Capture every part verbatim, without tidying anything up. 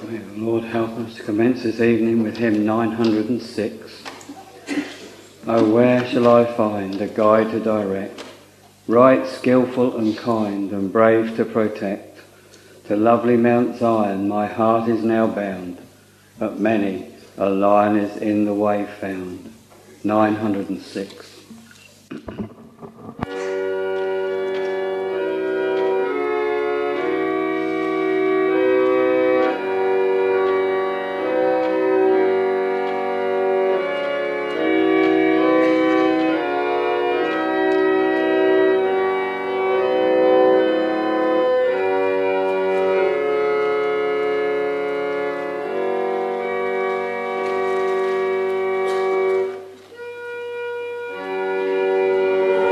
May the Lord help us to commence this evening with hymn nine hundred and six. Oh, where shall I find a guide to direct, right, skilful and kind, and brave to protect? To lovely Mount Zion my heart is now bound, but many a lion is in the way found. nine hundred and six. Thank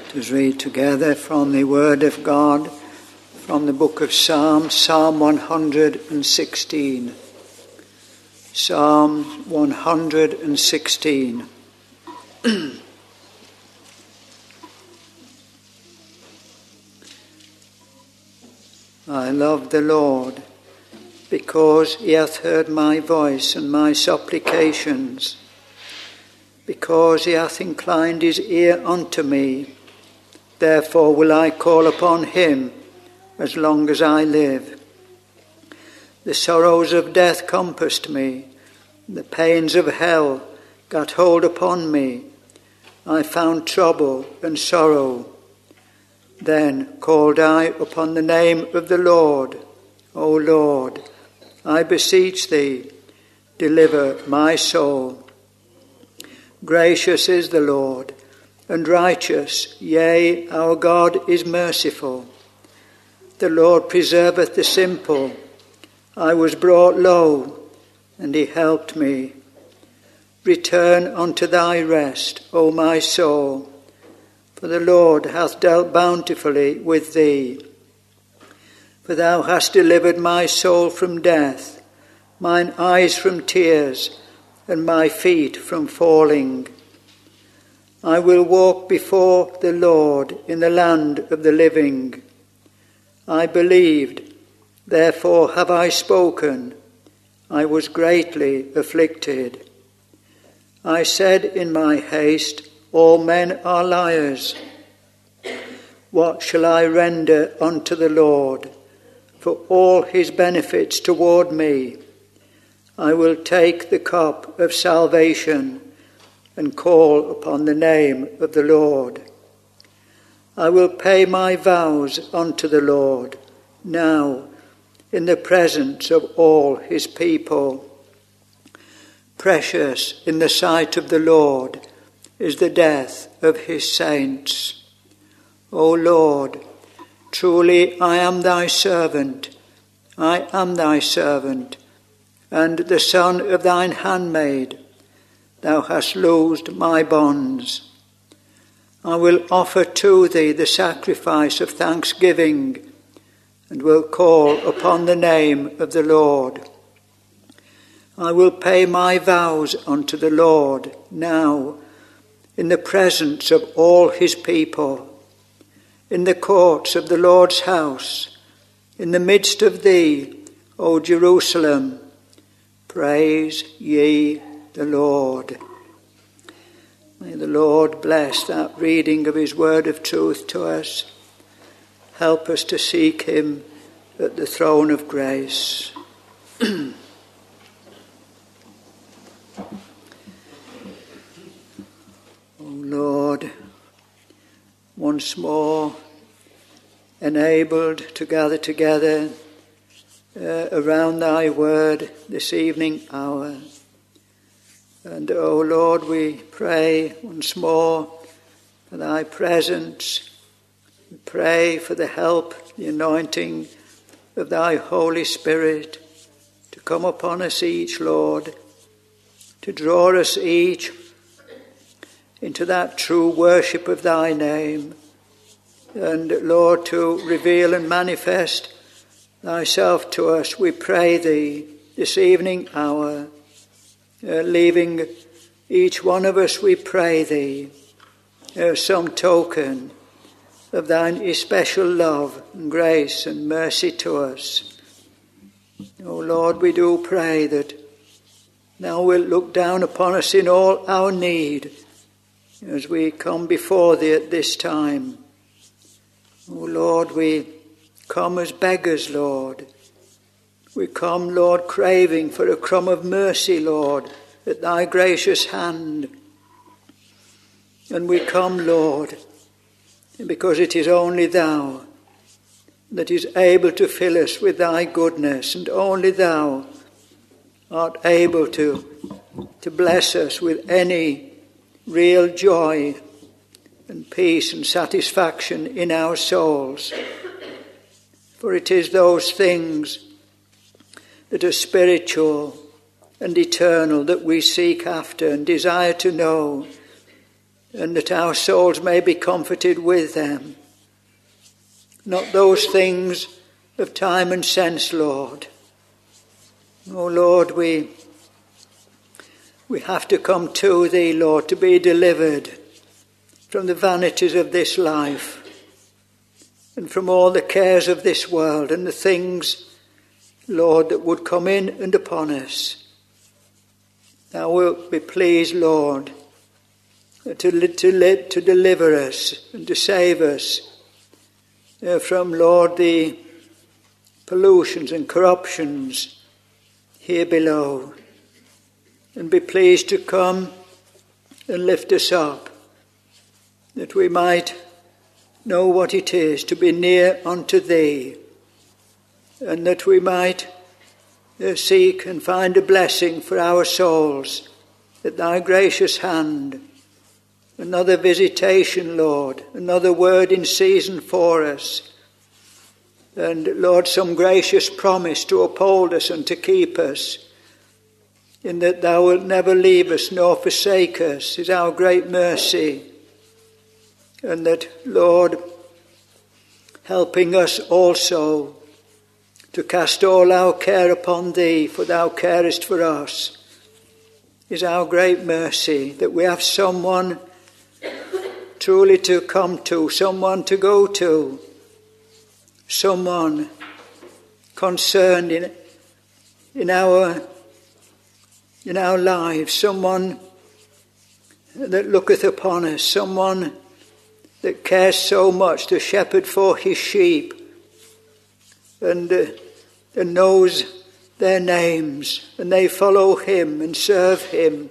Let us read together from the Word of God, from the book of Psalms, Psalm one hundred sixteen. Psalm one hundred sixteen. I love the Lord, because he hath heard my voice and my supplications, because he hath inclined his ear unto me. Therefore will I call upon him as long as I live. The sorrows of death compassed me, the pains of hell got hold upon me. I found trouble and sorrow. Then called I upon the name of the Lord. O Lord, I beseech thee, deliver my soul. Gracious is the Lord, and righteous, yea, our God is merciful. The Lord preserveth the simple. I was brought low, and he helped me. Return unto thy rest, O my soul, for the Lord hath dealt bountifully with thee. For thou hast delivered my soul from death, mine eyes from tears, and my feet from falling. I will walk before the Lord in the land of the living. I believed, therefore have I spoken. I was greatly afflicted. I said in my haste, all men are liars. What shall I render unto the Lord for all his benefits toward me? I will take the cup of salvation and call upon the name of the Lord. I will pay my vows unto the Lord now in the presence of all his people. Precious in the sight of the Lord is the death of his saints. O Lord, truly I am thy servant. I am thy servant, and the son of thine handmaid. Thou hast loosed my bonds. I will offer to thee the sacrifice of thanksgiving, and will call upon the name of the Lord. I will pay my vows unto the Lord now, in the presence of all his people, in the courts of the Lord's house, in the midst of thee, O Jerusalem. Praise ye the Lord. May the Lord bless that reading of his word of truth to us. Help us to seek him at the throne of grace. O Lord, once more enabled to gather together uh, around thy word this evening hour. And, O Lord, we pray once more for thy presence. We pray for the help, the anointing of thy Holy Spirit to come upon us each, Lord, to draw us each into that true worship of thy name. And, Lord, to reveal and manifest thyself to us, we pray thee this evening hour. Uh, leaving each one of us, we pray thee, uh, some token of thine especial love and grace and mercy to us. O Lord, we do pray that thou wilt look down upon us in all our need as we come before thee at this time. O Lord, we come as beggars, Lord. We come, Lord, craving for a crumb of mercy, Lord, at thy gracious hand. And we come, Lord, because it is only thou that is able to fill us with thy goodness, and only thou art able to, to bless us with any real joy and peace and satisfaction in our souls. For it is those things that are spiritual and eternal that we seek after and desire to know. and that our souls may be comforted with them. Not those things of time and sense, Lord. Oh Lord, we, we have to come to Thee, Lord, to be delivered from the vanities of this life and from all the cares of this world and the things, Lord, that would come in and upon us. Thou wilt be pleased, Lord, to, to, to deliver us and to save us uh, from, Lord, the pollutions and corruptions here below. And be pleased to come and lift us up, that we might know what it is to be near unto Thee, and that we might uh, seek and find a blessing for our souls at Thy gracious hand. Another visitation, Lord, another word in season for us. And, Lord, some gracious promise to uphold us and to keep us, in that Thou wilt never leave us nor forsake us, is our great mercy. And that, Lord, helping us also to cast all our care upon Thee, for Thou carest for us, is our great mercy, that we have someone truly to come to, someone to go to, someone concerned in, in our in our lives, someone that looketh upon us, someone that cares so much to shepherd for his sheep and, uh, and knows their names, and they follow him and serve him.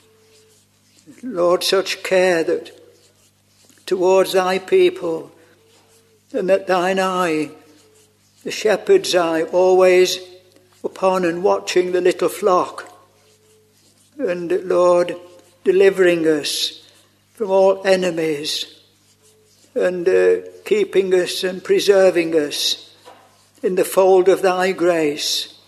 Lord, such care that towards Thy people, and that Thine eye, the shepherd's eye, always upon and watching the little flock, and, Lord, delivering us from all enemies, and uh, keeping us and preserving us in the fold of Thy grace.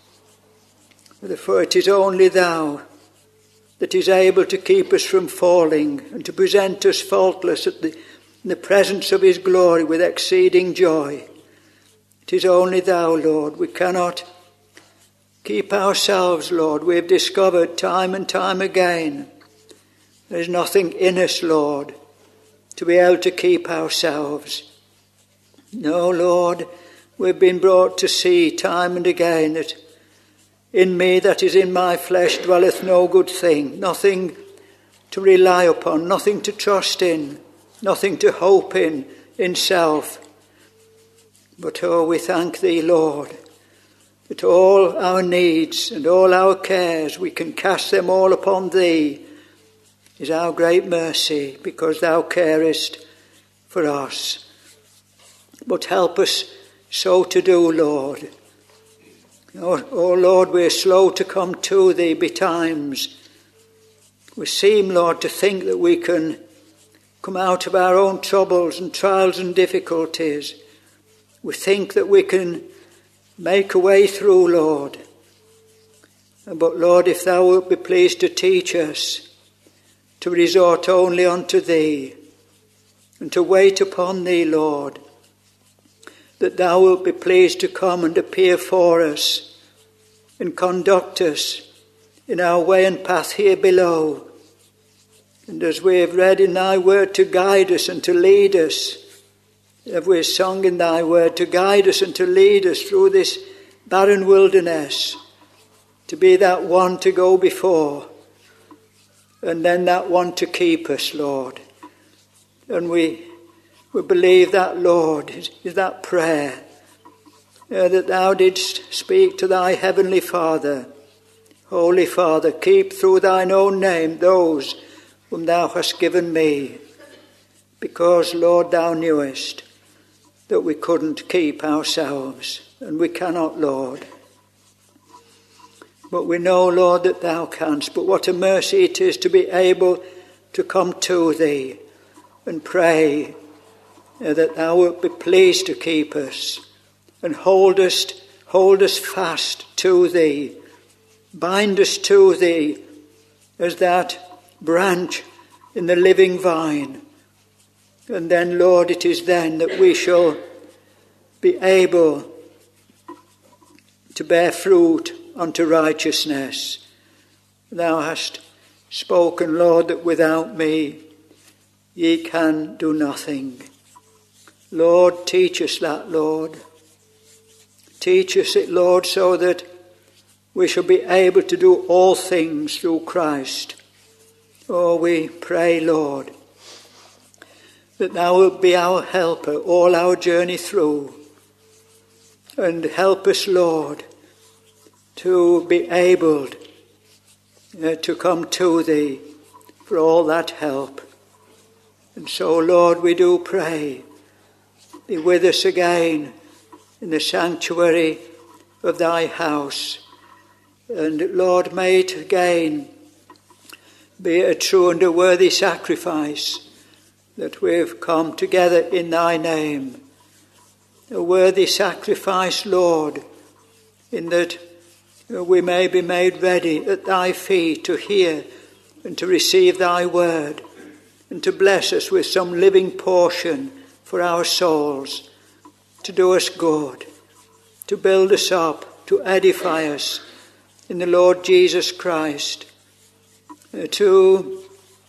For it is only Thou that is able to keep us from falling and to present us faultless at the, in the presence of His glory with exceeding joy. It is only Thou, Lord. We cannot keep ourselves, Lord. We have discovered time and time again there is nothing in us, Lord, to be able to keep ourselves. No, Lord, we've been brought to see time and again that in me, that is in my flesh, dwelleth no good thing, nothing to rely upon, nothing to trust in, nothing to hope in, in self. But, oh, we thank Thee, Lord, that all our needs and all our cares, we can cast them all upon Thee, is our great mercy, because Thou carest for us. But help us so to do, Lord. Oh, oh, Lord, we're slow to come to Thee betimes. We seem, Lord, to think that we can come out of our own troubles and trials and difficulties. We think that we can make a way through, Lord. But, Lord, if Thou wilt be pleased to teach us to resort only unto Thee and to wait upon Thee, Lord, that Thou wilt be pleased to come and appear for us and conduct us in our way and path here below. And as we have read in Thy word, to guide us and to lead us, as we have sung in Thy word, to guide us and to lead us through this barren wilderness, to be that one to go before, and then that one to keep us, Lord. And we We believe that, Lord, is, is that prayer uh, that Thou didst speak to Thy heavenly Father. Holy Father, keep through Thine own name those whom Thou hast given me. Because, Lord, Thou knewest that we couldn't keep ourselves, and we cannot, Lord. But we know, Lord, that Thou canst. But what a mercy it is to be able to come to Thee and pray that Thou wilt be pleased to keep us and hold us, hold us fast to Thee. Bind us to Thee as that branch in the living vine. And then, Lord, it is then that we shall be able to bear fruit unto righteousness. Thou hast spoken, Lord, that without me ye can do nothing. Lord, teach us that, Lord. Teach us it, Lord, so that we shall be able to do all things through Christ. Oh, we pray, Lord, that thou wilt be our helper all our journey through. And help us, Lord, to be able uh, to come to thee for all that help. And so, Lord, we do pray, be with us again in the sanctuary of thy house. And, Lord, may it again be a true and a worthy sacrifice that we've come together in thy name. A worthy sacrifice, Lord, in that we may be made ready at thy feet to hear and to receive thy word, and to bless us with some living portion for our souls, to do us good, to build us up, to edify us in the Lord Jesus Christ, uh, to,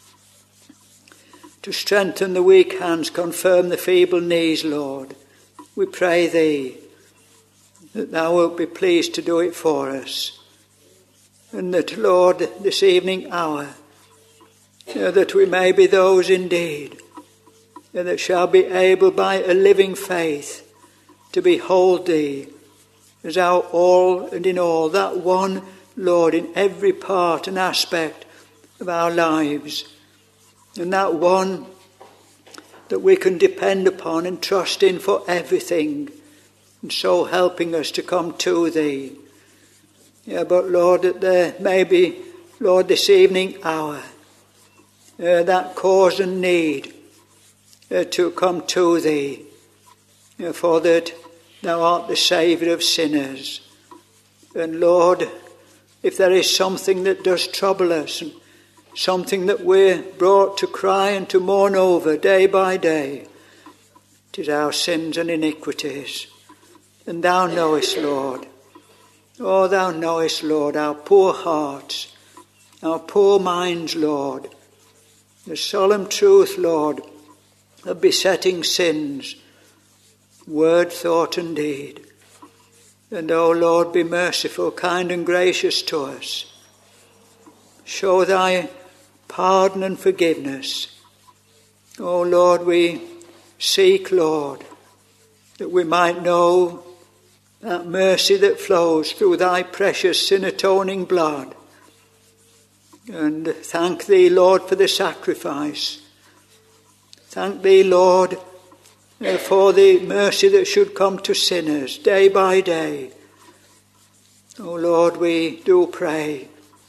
to strengthen the weak hands, confirm the feeble knees, Lord. We pray thee that thou wilt be pleased to do it for us. And that, Lord, this evening hour, uh, that we may be those indeed uh, that shall be able by a living faith to behold thee as our all and in all, that one, Lord, in every part and aspect of our lives, and that one that we can depend upon and trust in for everything, and so helping us to come to thee. Yeah, but Lord, that there may be, Lord, this evening hour, uh, that cause and need uh, to come to thee, uh, for that thou art the Saviour of sinners. And Lord, if there is something that does trouble us, and something that we're brought to cry and to mourn over day by day, it is our sins and iniquities. And thou knowest, Lord, oh, thou knowest, Lord, our poor hearts, our poor minds, Lord, the solemn truth, Lord, of besetting sins, word, thought, and deed. And, oh, Lord, be merciful, kind, and gracious to us. Show thy pardon and forgiveness. Oh, Lord, we seek, Lord, that we might know that mercy that flows through thy precious sin-atoning blood. And thank thee, Lord, for the sacrifice. Thank thee, Lord, for the mercy that should come to sinners day by day. Oh, Lord, we do pray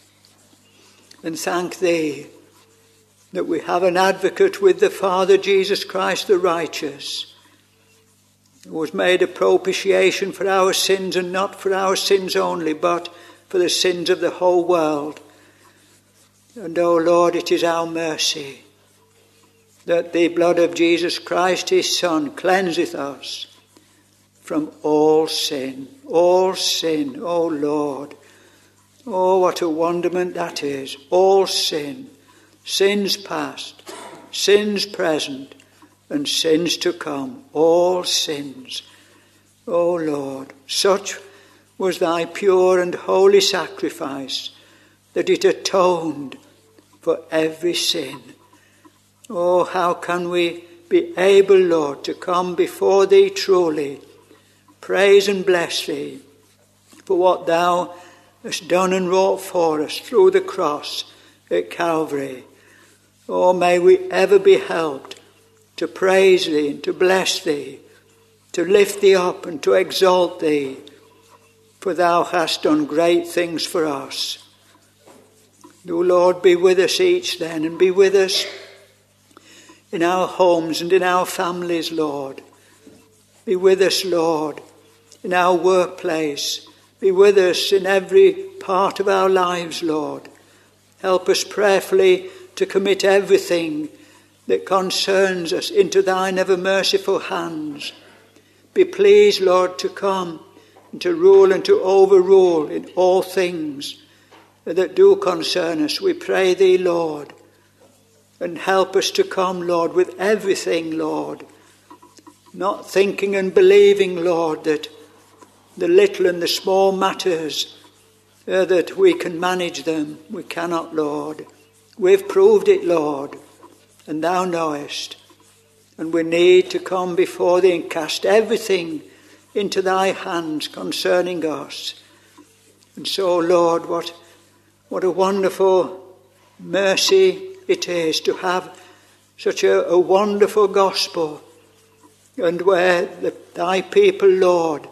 and thank thee that we have an advocate with the Father, Jesus Christ the righteous, who was made a propitiation for our sins, and not for our sins only, but for the sins of the whole world. And, O Lord, it is our mercy that the blood of Jesus Christ, his Son, cleanseth us from all sin. All sin, O Lord. Oh, what a wonderment that is. All sin. Sins past, sins present, and sins to come. All sins. O Lord, such was thy pure and holy sacrifice, that it atoned for every sin. Oh, how can we be able, Lord, to come before thee truly, praise and bless thee for what thou hast done and wrought for us through the cross at Calvary. Oh, may we ever be helped to praise thee and to bless thee, to lift thee up and to exalt thee, for thou hast done great things for us. Do, Lord, be with us each then, and be with us in our homes and in our families, Lord. Be with us, Lord, in our workplace. Be with us in every part of our lives, Lord. Help us prayerfully to commit everything that concerns us into thine ever merciful hands. Be pleased, Lord, to come and to rule and to overrule in all things that do concern us. We pray thee, Lord, and help us to come, Lord, with everything, Lord, not thinking and believing, Lord, that the little and the small matters, uh, that we can manage them. We cannot, Lord. We've proved it, Lord, and thou knowest. And we need to come before thee and cast everything into thy hands concerning us. And so, Lord, what, what a wonderful mercy it is to have such a, a wonderful gospel, and where the, thy people, Lord,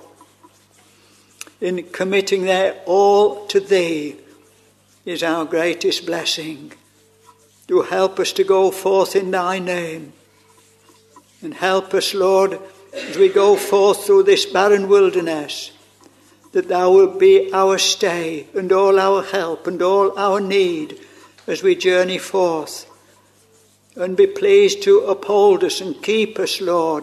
in committing their all to thee, is our greatest blessing. Do help us to go forth in thy name, and help us, Lord, as we go forth through this barren wilderness, that thou wilt be our stay and all our help and all our need as we journey forth. And be pleased to uphold us and keep us, Lord,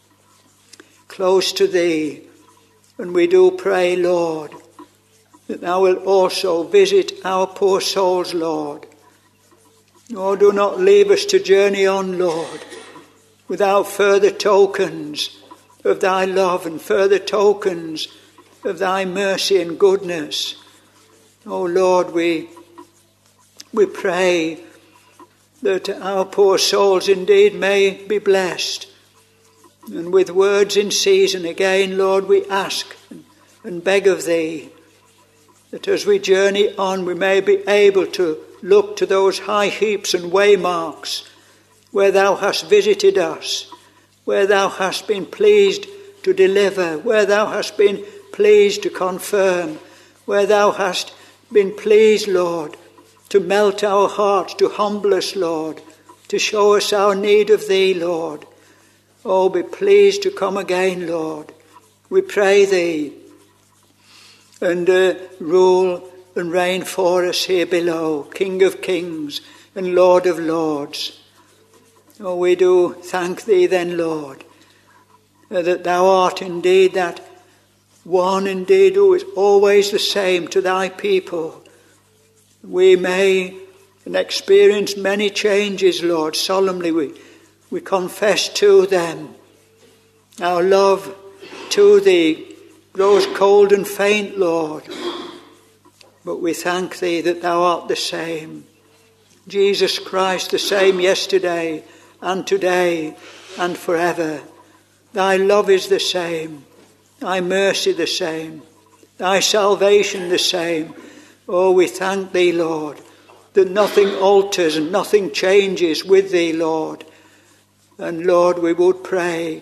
close to thee. And we do pray, Lord, that thou wilt also visit our poor souls, Lord. Oh, do not leave us to journey on, Lord, without further tokens of thy love and further tokens of thy mercy and goodness. Oh, Lord, we, we pray that our poor souls indeed may be blessed. And with words in season, again, Lord, we ask and beg of thee that as we journey on, we may be able to look to those high heaps and waymarks where thou hast visited us, where thou hast been pleased to deliver, where thou hast been pleased to confirm, where thou hast been pleased, Lord, to melt our hearts, to humble us, Lord, to show us our need of thee, Lord. Oh, be pleased to come again, Lord. We pray thee, and uh, rule and reign for us here below, King of kings and Lord of lords. Oh, we do thank thee then, Lord, uh, that thou art indeed that one indeed who is always the same to thy people. We may experience many changes, Lord. Solemnly we, we confess to them. Our love to thee grows cold and faint, Lord. But we thank thee that thou art the same. Jesus Christ, the same yesterday and today and forever. Thy love is the same. Thy mercy the same. Thy salvation the same. Oh, we thank thee, Lord, that nothing alters and nothing changes with thee, Lord. And Lord, we would pray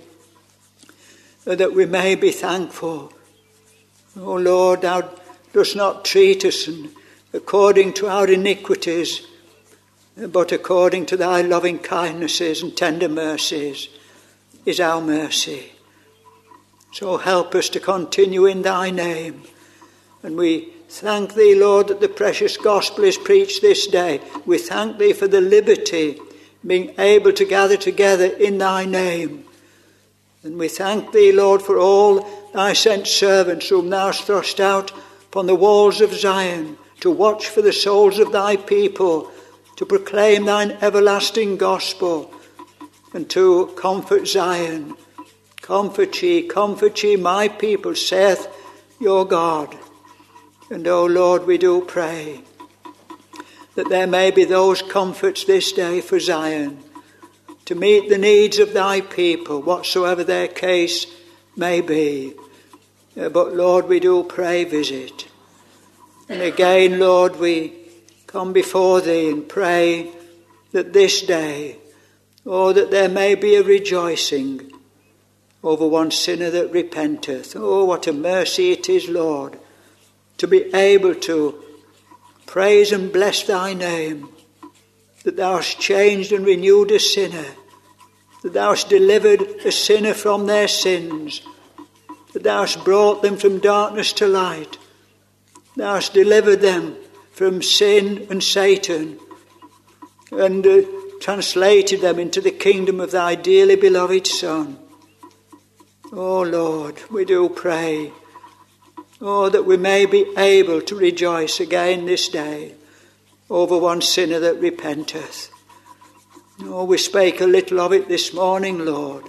that we may be thankful. Oh Lord, thou dost not treat us according to our iniquities, but according to thy loving kindnesses and tender mercies is our mercy. So help us to continue in thy name. And we thank thee, Lord, that the precious gospel is preached this day. We thank thee for the liberty, being able to gather together in thy name. And we thank thee, Lord, for all thy sent servants whom thou hast thrust out upon the walls of Zion to watch for the souls of thy people, to proclaim thine everlasting gospel, and to comfort Zion. Comfort ye, comfort ye, my people, saith your God. And, O Lord, we do pray that there may be those comforts this day for Zion, to meet the needs of thy people, whatsoever their case may be. But, Lord, we do pray, visit. And again, Lord, we come before thee and pray that this day, oh, that there may be a rejoicing over one sinner that repenteth. Oh, what a mercy it is, Lord, to be able to praise and bless thy name, that thou hast changed and renewed a sinner, that thou hast delivered a sinner from their sins, that thou hast brought them from darkness to light, thou hast delivered them from sin and Satan, and uh, translated them into the kingdom of thy dearly beloved Son. Oh Lord, we do pray, oh, that we may be able to rejoice again this day over one sinner that repenteth. Oh, we spake a little of it this morning, Lord.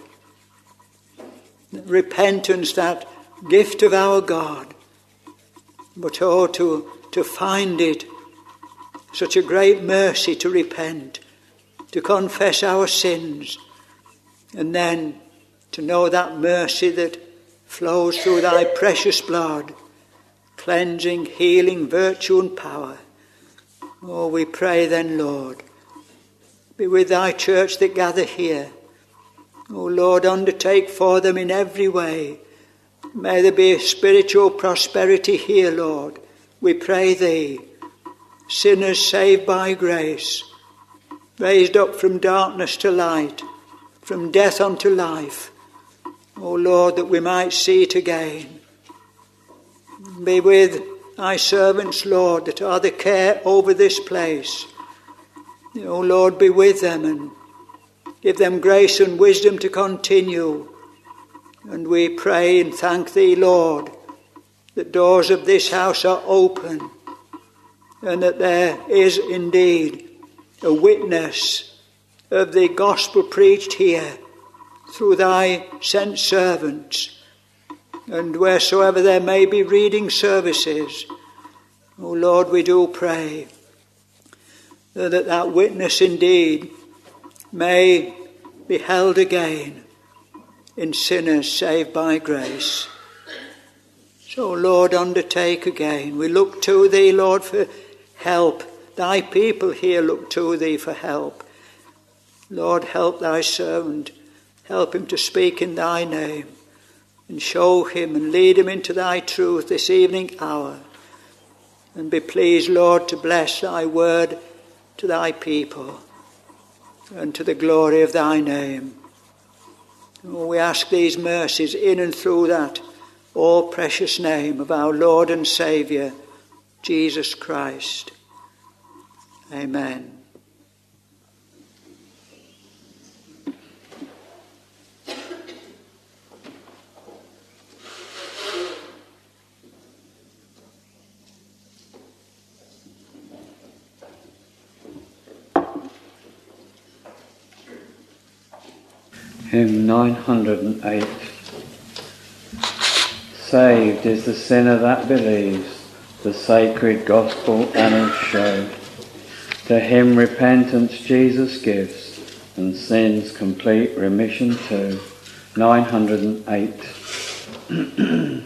Repentance, that gift of our God. But oh, to, to find it such a great mercy to repent, to confess our sins, and then to know that mercy that flows through thy precious blood, cleansing, healing, virtue and power. Oh, we pray then, Lord, be with thy church that gather here. Oh, Lord, undertake for them in every way. May there be spiritual prosperity here, Lord. We pray thee. Sinners saved by grace, raised up from darkness to light, from death unto life. Oh, Lord, that we might see it again. Be with thy servants, Lord, that are the care over this place. Oh, Lord, be with them and give them grace and wisdom to continue. And we pray and thank thee, Lord, that doors of this house are open and that there is indeed a witness of the gospel preached here through thy sent servants. And wheresoever there may be reading services, oh Lord, we do pray that that witness indeed may be held again in sinners saved by grace. So, Lord, undertake again. We look to thee, Lord, for help. Thy people here look to thee for help. Lord, help thy servant. Help him to speak in thy name and show him and lead him into thy truth this evening hour. And be pleased, Lord, to bless thy word to thy people and to the glory of thy name. Oh, we ask these mercies in and through that all precious name of our Lord and Saviour, Jesus Christ. Amen. Hymn nine hundred eight. Saved is the sinner that believes the sacred gospel annals show. To him repentance Jesus gives, and sin's complete remission too. nine hundred eight.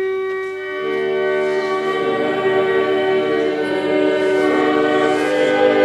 Amen.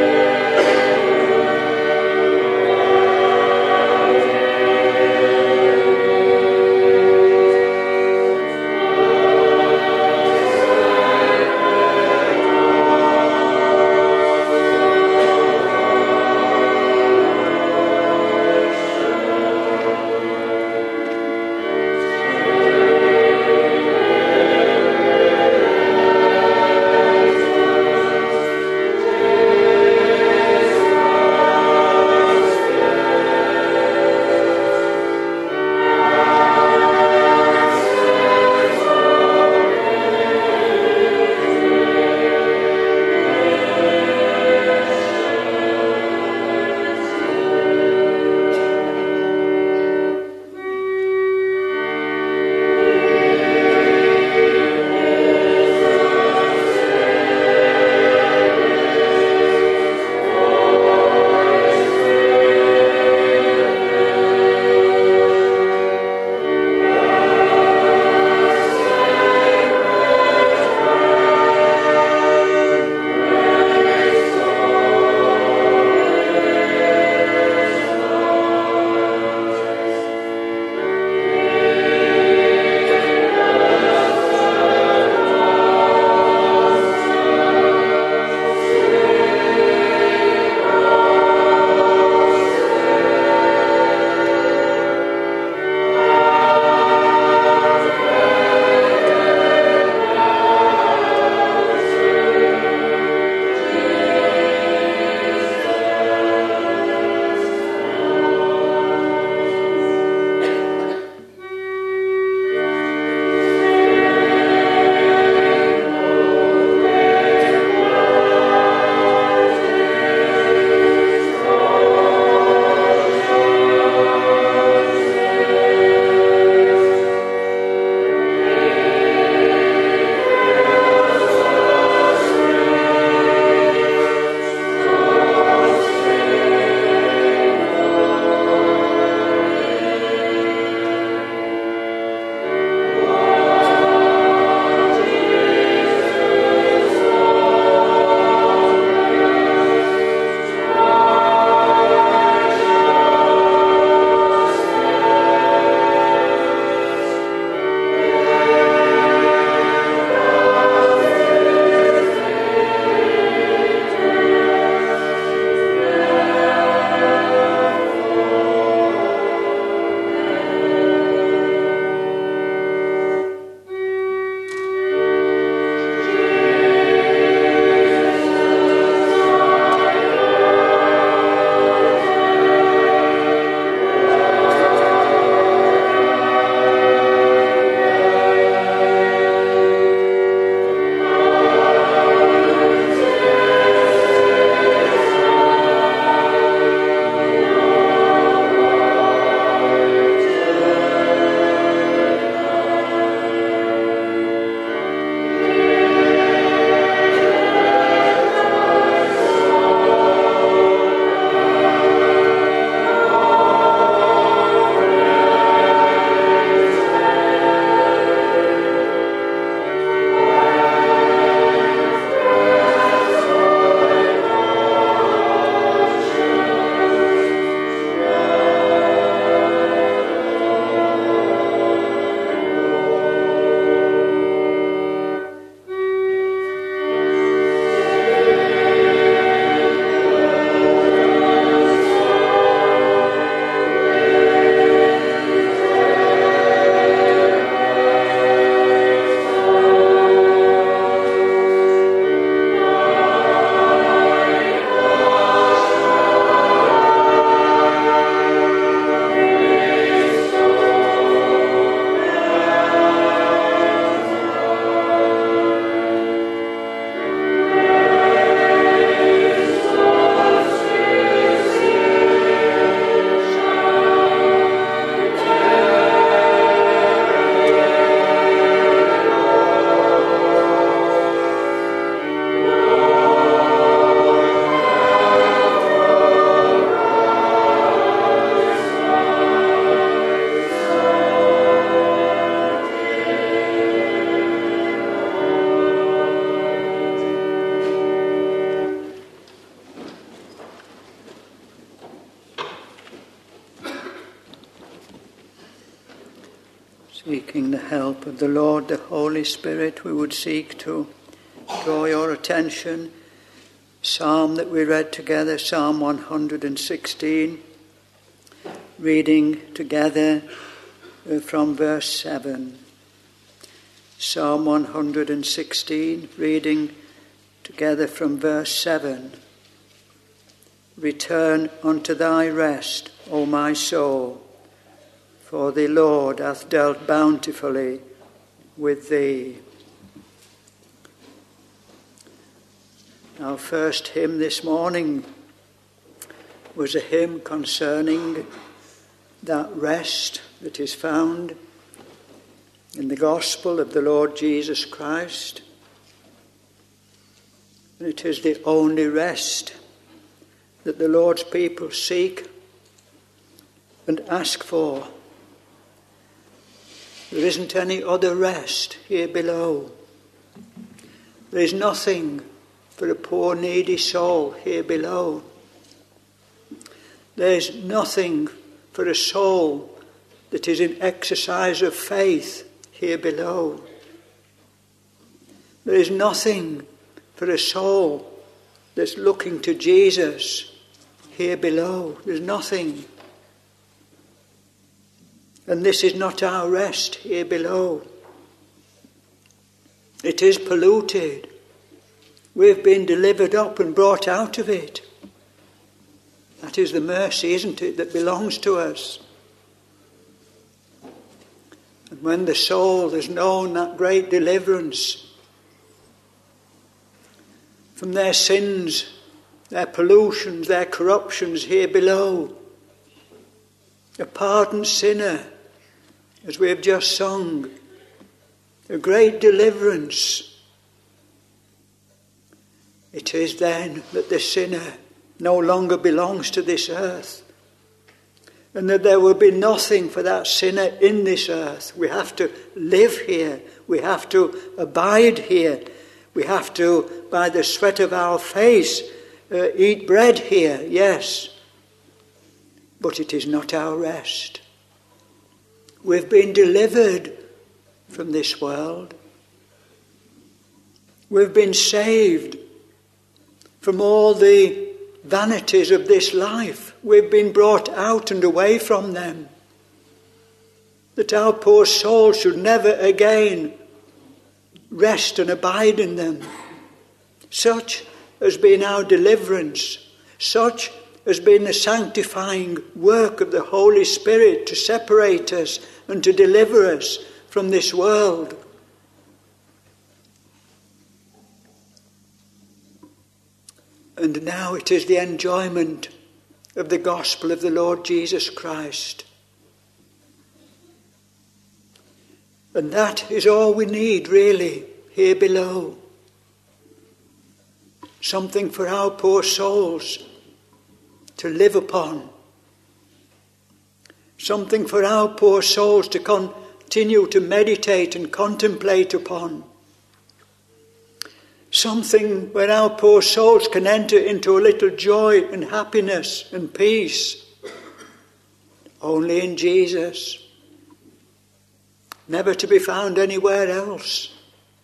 Seeking the help of the Lord, the Holy Spirit, we would seek to draw your attention. Psalm that we read together, Psalm one hundred sixteen, reading together from verse seven. Psalm one hundred sixteen, reading together from verse seven. Return unto thy rest, O my soul, for the Lord hath dealt bountifully with thee. Our first hymn this morning was a hymn concerning that rest that is found in the gospel of the Lord Jesus Christ. And it is the only rest that the Lord's people seek and ask for. There isn't any other rest here below. There is nothing for a poor needy soul here below. There is nothing for a soul that is in exercise of faith here below. There is nothing for a soul that's looking to Jesus here below. There's nothing. And this is not our rest here below. It is polluted. We've been delivered up and brought out of it. That is the mercy, isn't it, that belongs to us. And when the soul has known that great deliverance from their sins, their pollutions, their corruptions here below, a pardoned sinner, as we have just sung, a great deliverance, it is then that the sinner no longer belongs to this earth, and that there will be nothing for that sinner in this earth. We have to live here. We have to abide here. We have to, by the sweat of our face, uh, eat bread here, yes. But it is not our rest. We've been delivered from this world. We've been saved from all the vanities of this life. We've been brought out and away from them, that our poor soul should never again rest and abide in them. Such has been our deliverance. Such has been the sanctifying work of the Holy Spirit to separate us and to deliver us from this world. And now it is the enjoyment of the gospel of the Lord Jesus Christ. And that is all we need, really, here below. Something for our poor souls to live upon. Something for our poor souls to continue to meditate and contemplate upon. Something where our poor souls can enter into a little joy and happiness and peace. Only in Jesus. Never to be found anywhere else.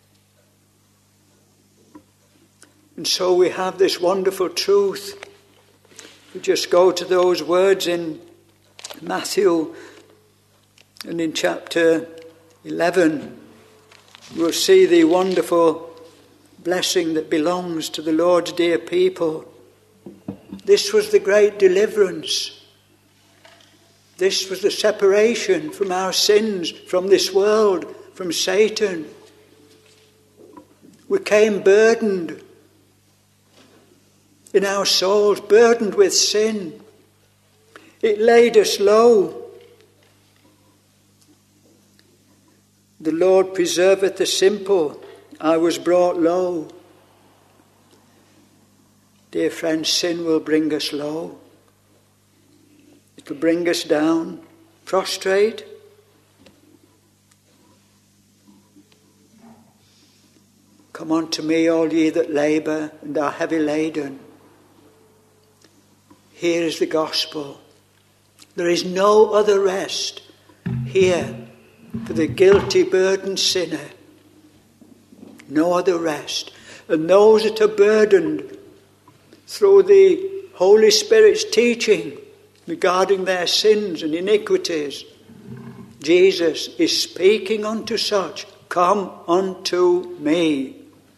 And so we have this wonderful truth. We just go to those words in Matthew and in chapter eleven. We'll see the wonderful blessing that belongs to the Lord's dear people. This was the great deliverance. This was the separation from our sins, from this world, from Satan. We came burdened in our souls, burdened with sin. It laid us low. The Lord preserveth the simple. I was brought low. Dear friends, sin will bring us low. It will bring us down, prostrate. Come unto me, all ye that labour and are heavy laden. Here is the gospel. There is no other rest here for the guilty, burdened sinner. No other rest. And those that are burdened through the Holy Spirit's teaching regarding their sins and iniquities, Jesus is speaking unto such, come unto me.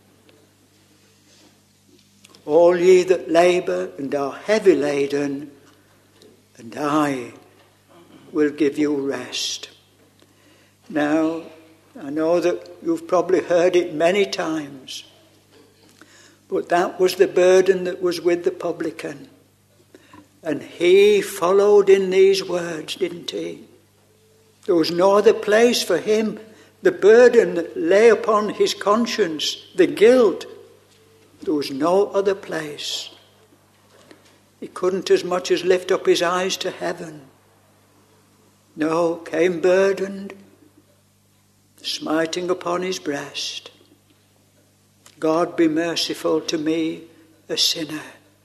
All ye that labour and are heavy laden, and I will give you rest. Now, I know that you've probably heard it many times, but that was the burden that was with the publican. And he followed in these words, didn't he? There was no other place for him. The burden that lay upon his conscience, the guilt, there was no other place. He couldn't as much as lift up his eyes to heaven. No, came burdened, smiting upon his breast. God, be merciful to me, a sinner.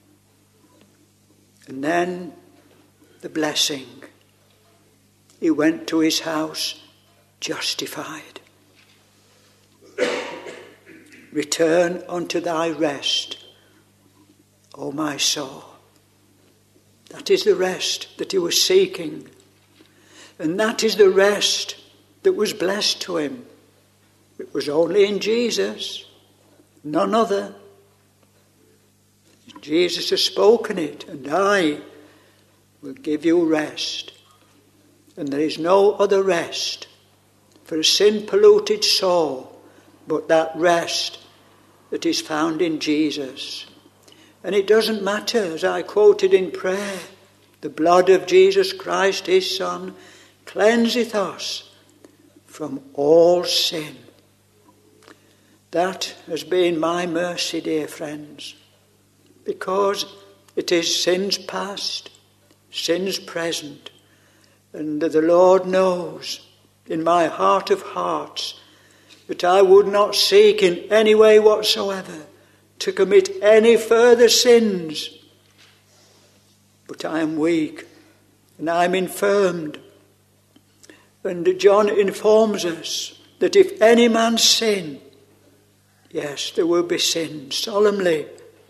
And then the blessing. He went to his house justified. Return unto thy rest, O my soul. That is the rest that he was seeking. And that is the rest that was blessed to him. It was only in Jesus, none other. Jesus has spoken it, and I will give you rest. And there is no other rest for a sin-polluted soul but that rest that is found in Jesus. And it doesn't matter, as I quoted in prayer, the blood of Jesus Christ, his Son, cleanseth us from all sin. That has been my mercy, dear friends, because it is sins past, sins present, and the Lord knows in my heart of hearts that I would not seek in any way whatsoever to commit any further sins. But I am weak and I am infirmed. And John informs us that if any man sin, yes, there will be sin solemnly.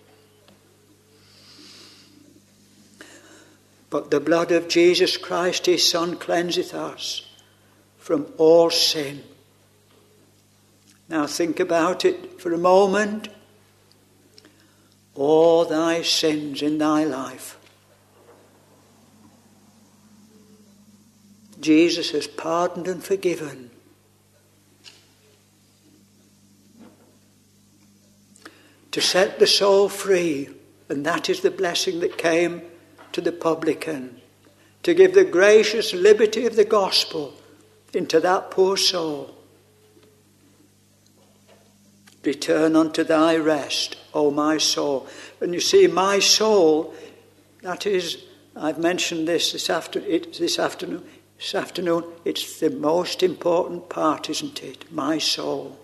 But the blood of Jesus Christ, his Son, cleanseth us from all sin. Now think about it for a moment. All thy sins in thy life, Jesus has pardoned and forgiven. To set the soul free, and that is the blessing that came to the publican, to give the gracious liberty of the gospel into that poor soul. Return unto thy rest, O my soul. And you see, my soul, that is, I've mentioned this this, after, it, this afternoon, this afternoon, it's the most important part, isn't it? My soul.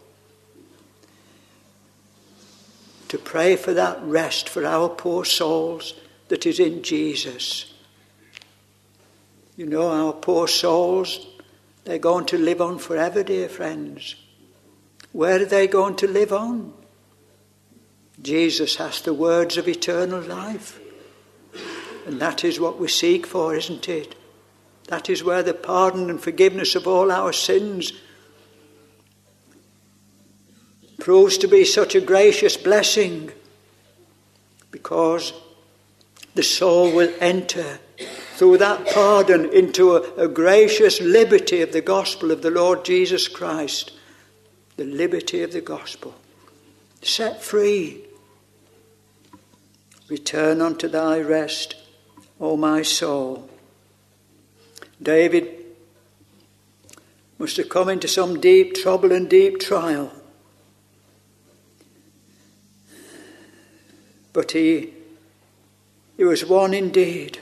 To pray for that rest for our poor souls that is in Jesus. You know, our poor souls, they're going to live on forever, dear friends. Where are they going to live on? Jesus has the words of eternal life. And that is what we seek for, isn't it? That is where the pardon and forgiveness of all our sins proves to be such a gracious blessing, because the soul will enter through that pardon into a, a gracious liberty of the gospel of the Lord Jesus Christ. The liberty of the gospel. Set free. Return unto thy rest, O my soul. David must have come into some deep trouble and deep trial. But he, he was one indeed.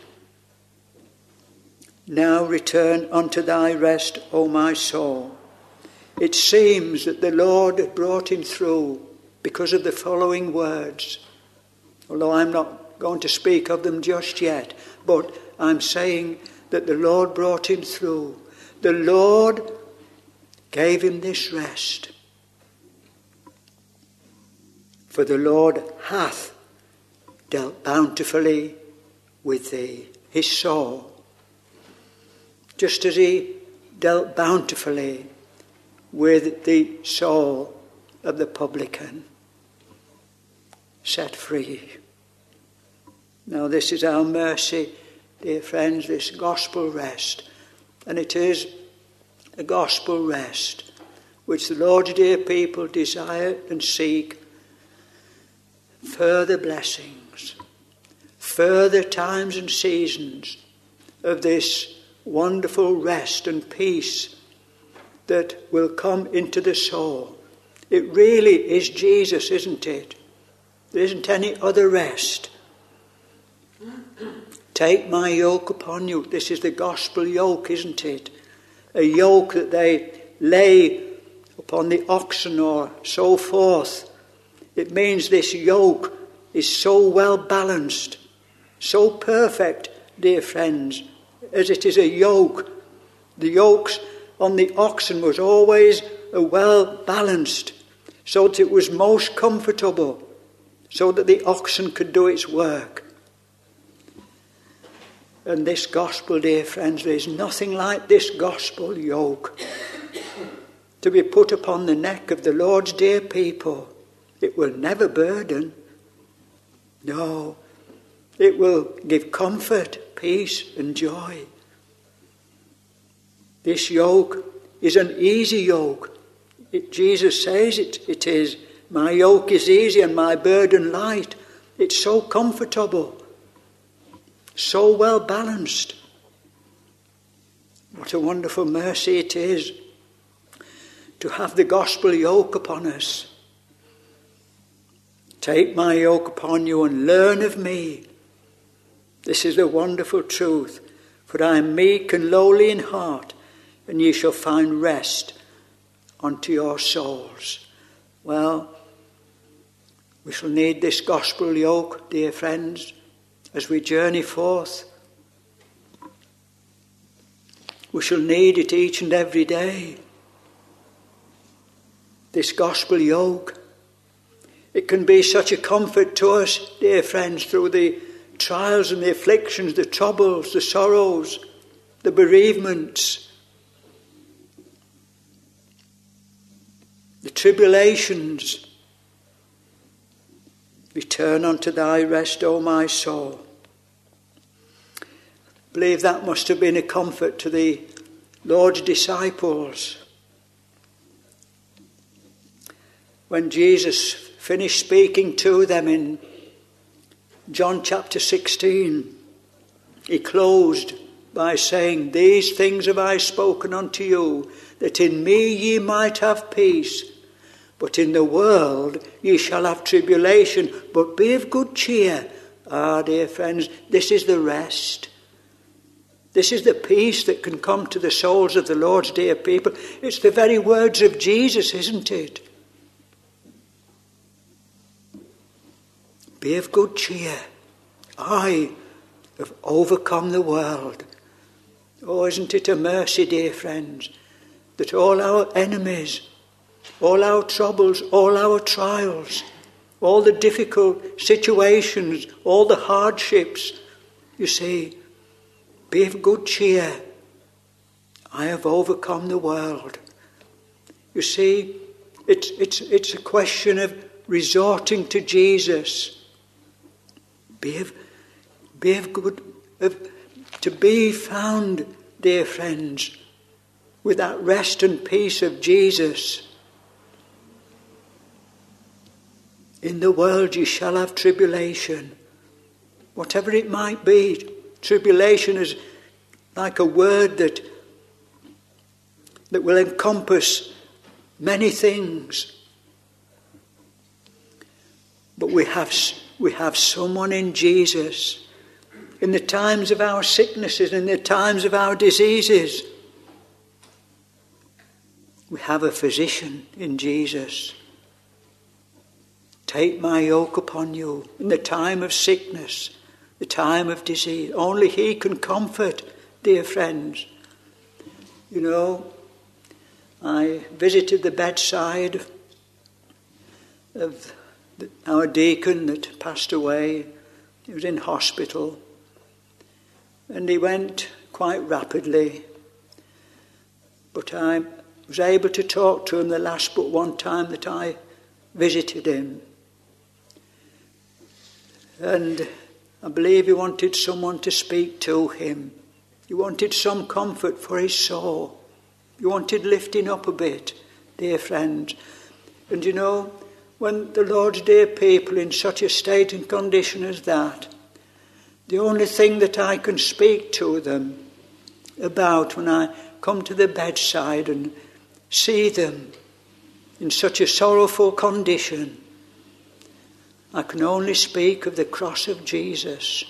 Now return unto thy rest, O my soul. It seems that the Lord had brought him through because of the following words. Although I'm not going to speak of them just yet, but I'm saying that the Lord brought him through. The Lord gave him this rest. For the Lord hath dealt bountifully with thee, his soul, just as he dealt bountifully with the soul of the publican, set free. Now this is our mercy, dear friends, this gospel rest. And it is a gospel rest which the Lord's dear people desire and seek. Further blessings, further times and seasons of this wonderful rest and peace that will come into the soul. It really is Jesus, isn't it? There isn't any other rest. Take my yoke upon you. This is the gospel yoke, isn't it? A yoke that they lay upon the oxen or so forth. It means this yoke is so well balanced, so perfect, dear friends, as it is a yoke. The yokes on the oxen was always a well balanced, so that it was most comfortable, so that the oxen could do its work. And this gospel, dear friends, there is nothing like this gospel yoke to be put upon the neck of the Lord's dear people. It will never burden. No, it will give comfort, peace and joy. This yoke is an easy yoke. It, Jesus says it, it is. My yoke is easy and my burden light. It's so comfortable, so well balanced. What a wonderful mercy it is to have the gospel yoke upon us. Take my yoke upon you and learn of me. This is the wonderful truth. For I am meek and lowly in heart, and ye shall find rest unto your souls. Well, we shall need this gospel yoke, dear friends, as we journey forth. We shall need it each and every day. This gospel yoke. It can be such a comfort to us, dear friends, through the trials and the afflictions, the troubles, the sorrows, the bereavements, the tribulations. Return unto thy rest, O my soul. I believe that must have been a comfort to the Lord's disciples. When Jesus finished speaking to them in John chapter sixteen, he closed by saying, These things have I spoken unto you, that in me ye might have peace. But in the world ye shall have tribulation, but be of good cheer. Ah, dear friends, this is the rest. This is the peace that can come to the souls of the Lord's dear people. It's the very words of Jesus, isn't it? Be of good cheer. I have overcome the world. Oh, isn't it a mercy, dear friends, that all our enemies, all our troubles, all our trials, all the difficult situations, all the hardships, you see, be of good cheer. I have overcome the world. You see, it's, it's, it's a question of resorting to Jesus. Be of, be of good, of, to be found, dear friends, with that rest and peace of Jesus. In the world you shall have tribulation. Whatever it might be, tribulation is like a word that, that will encompass many things. But we have we have someone in Jesus. In the times of our sicknesses, in the times of our diseases, we have a physician in Jesus. Take my yoke upon you in the time of sickness, the time of disease. Only he can comfort, dear friends. You know, I visited the bedside of our deacon that passed away. He was in hospital, and he went quite rapidly. But I was able to talk to him the last but one time that I visited him. And I believe he wanted someone to speak to him. He wanted some comfort for his soul. He wanted lifting up a bit, dear friends. And you know, when the Lord's dear people in such a state and condition as that, the only thing that I can speak to them about when I come to the bedside and see them in such a sorrowful condition, I can only speak of the cross of Jesus.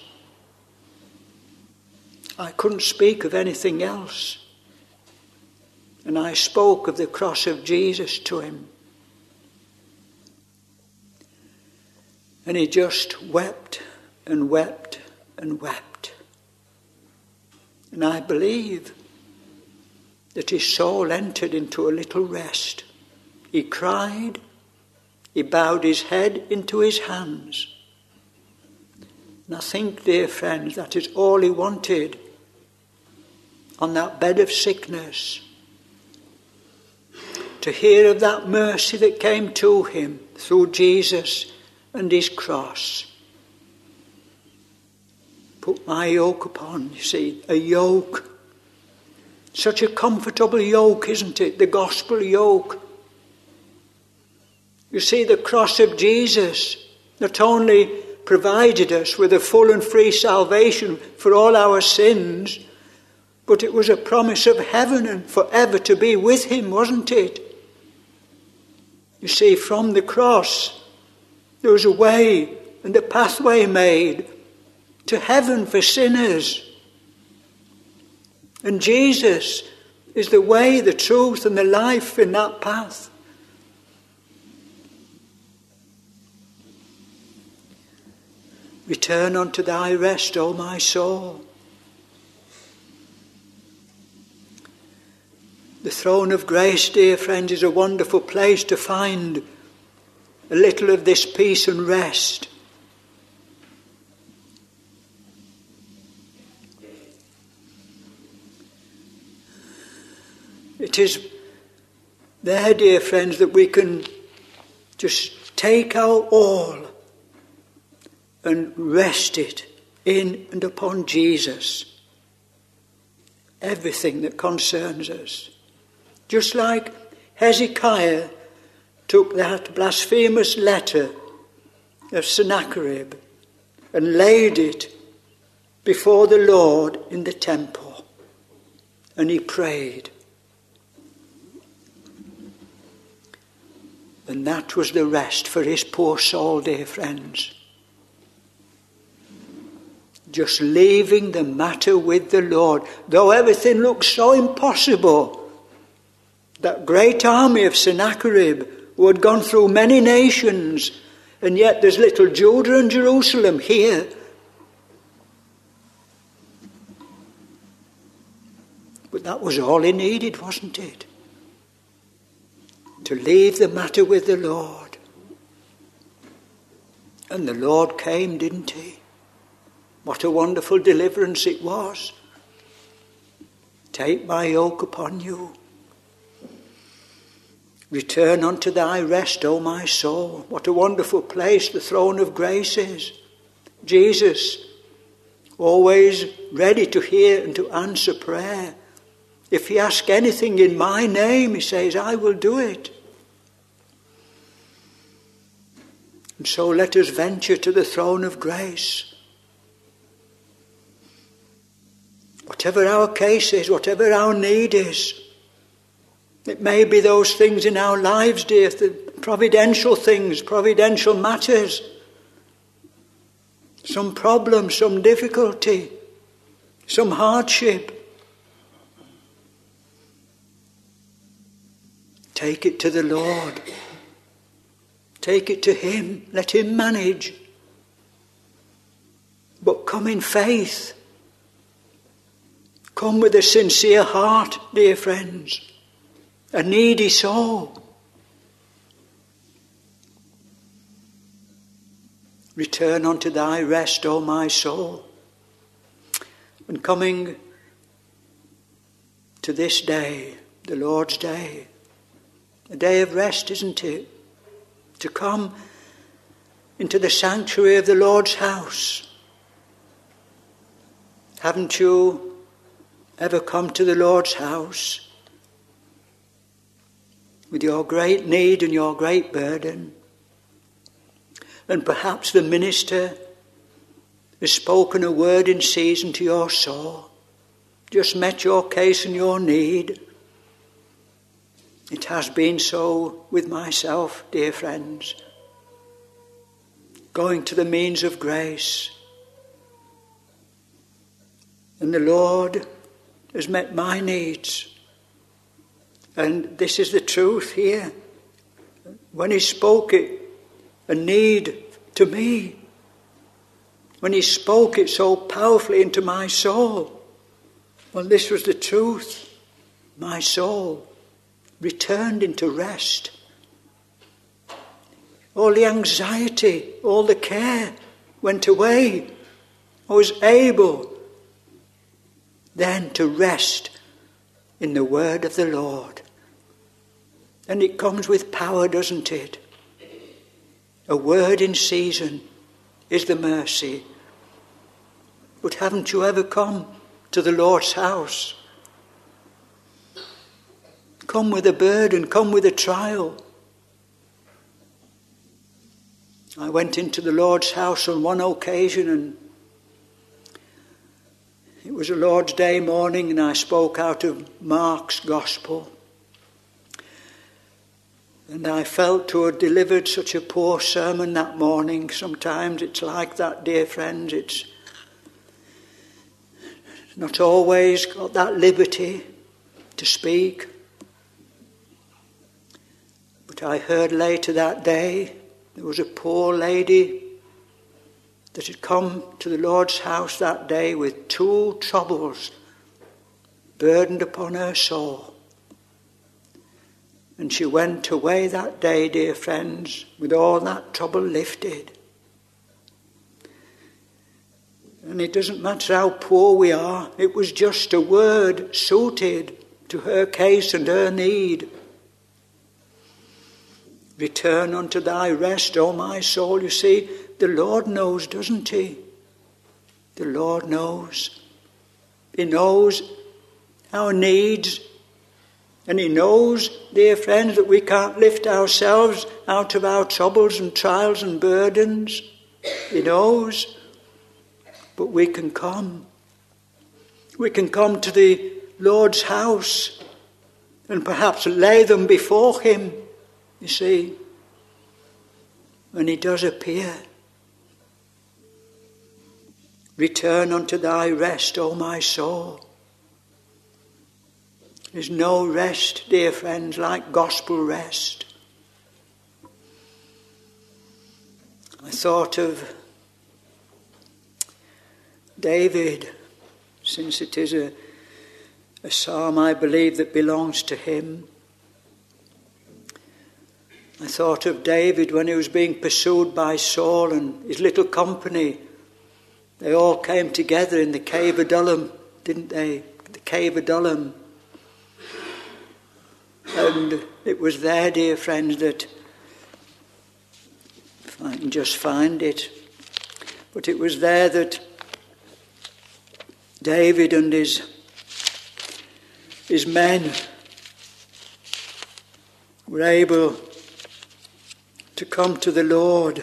I couldn't speak of anything else. And I spoke of the cross of Jesus to him. And he just wept and wept and wept. And I believe that his soul entered into a little rest. He cried. He bowed his head into his hands. And I think, dear friends, that is all he wanted on that bed of sickness. To hear of that mercy that came to him through Jesus and his cross. Put my yoke upon, you see, a yoke. Such a comfortable yoke, isn't it? The gospel yoke. You see, the cross of Jesus not only provided us with a full and free salvation for all our sins, but it was a promise of heaven and forever to be with him, wasn't it? You see, from the cross, there was a way and a pathway made to heaven for sinners. And Jesus is the way, the truth, and the life in that path. Return unto thy rest, O my soul. The throne of grace, dear friends, is a wonderful place to find a little of this peace and rest. It is there, dear friends, that we can just take our all and rest it in and upon Jesus. Everything that concerns us. Just like Hezekiah took that blasphemous letter of Sennacherib and laid it before the Lord in the temple. And he prayed. And that was the rest for his poor soul, dear friends. Just leaving the matter with the Lord. Though everything looked so impossible, that great army of Sennacherib who had gone through many nations, and yet there's little Judah and Jerusalem here. But that was all he needed, wasn't it? To leave the matter with the Lord. And the Lord came, didn't he? What a wonderful deliverance it was. Take my yoke upon you. Return unto thy rest, O my soul. What a wonderful place the throne of grace is. Jesus, always ready to hear and to answer prayer. If he asks anything in my name, he says, I will do it. And so let us venture to the throne of grace. Whatever our case is, whatever our need is, it may be those things in our lives, dear, the providential things, providential matters, some problem, some difficulty, some hardship. Take it to the Lord. Take it to him. Let him manage. But come in faith. Come with a sincere heart, dear friends. a needy soul. Return unto thy rest, O my soul. And coming to this day, the Lord's day, a day of rest, isn't it? To come into the sanctuary of the Lord's house. Haven't you ever come to the Lord's house with your great need and your great burden? And perhaps the minister has spoken a word in season to your soul, just met your case and your need. It has been so with myself, dear friends. Going to the means of grace. And the Lord has met my needs. And this is the truth here. When he spoke it, a need to me, when he spoke it so powerfully into my soul, well, this was the truth. My soul returned into rest. All the anxiety, all the care went away. I was able then to rest in the word of the Lord. And it comes with power, doesn't it? A word in season is the mercy. But haven't you ever come to the Lord's house? Come with a burden, come with a trial. I went into the Lord's house on one occasion, and it was a Lord's Day morning, and I spoke out of Mark's Gospel. And I felt to have delivered such a poor sermon that morning. Sometimes it's like that, dear friends. It's not always got that liberty to speak. But I heard later that day there was a poor lady that had come to the Lord's house that day with two troubles burdened upon her soul. And she went away that day, dear friends, with all that trouble lifted. And it doesn't matter how poor we are, it was just a word suited to her case and her need. Return unto thy rest, O my soul. You see, the Lord knows, doesn't he? The Lord knows. He knows our needs. And he knows, dear friends, that we can't lift ourselves out of our troubles and trials and burdens. He knows. But we can come. We can come to the Lord's house and perhaps lay them before him, you see. And he does appear. Return unto thy rest, O my soul. There's no rest, dear friends, like gospel rest. I thought of David, since it is a, a psalm I believe that belongs to him. I thought of David when he was being pursued by Saul and his little company. They all came together in the cave of Adullam, didn't they? The cave of Adullam. And it was there, dear friends, that, if I can just find it, but it was there that David and his, his men were able to come to the Lord.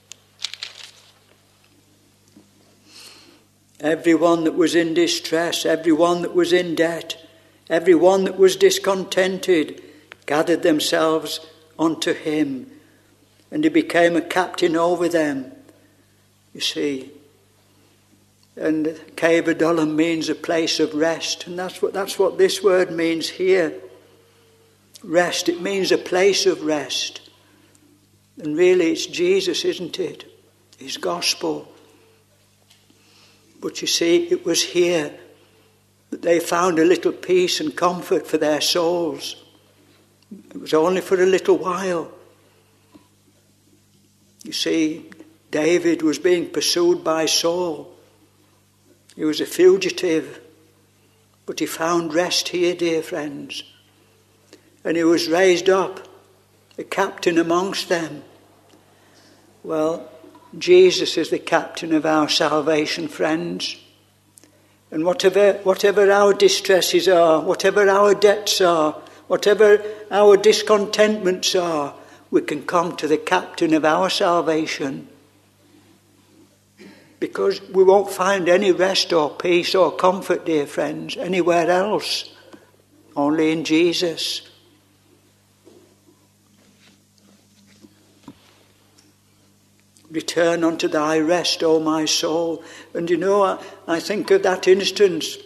Everyone that was in distress, everyone that was in debt, everyone that was discontented gathered themselves unto him, and he became a captain over them, you see. And Cave Adullam means a place of rest, and that's what that's what this word means here. Rest, it means a place of rest. And really it's Jesus, isn't it? His gospel. But you see, it was here that they found a little peace and comfort for their souls. It was only for a little while. You see, David was being pursued by Saul. He was a fugitive, but he found rest here, dear friends. And he was raised up, a captain amongst them. Well, Jesus is the captain of our salvation, friends. And whatever, whatever our distresses are, whatever our debts are, whatever our discontentments are, we can come to the captain of our salvation. Because we won't find any rest or peace or comfort, dear friends, anywhere else. Only in Jesus. Return unto thy rest, O my soul. And you know, I, I think of that instance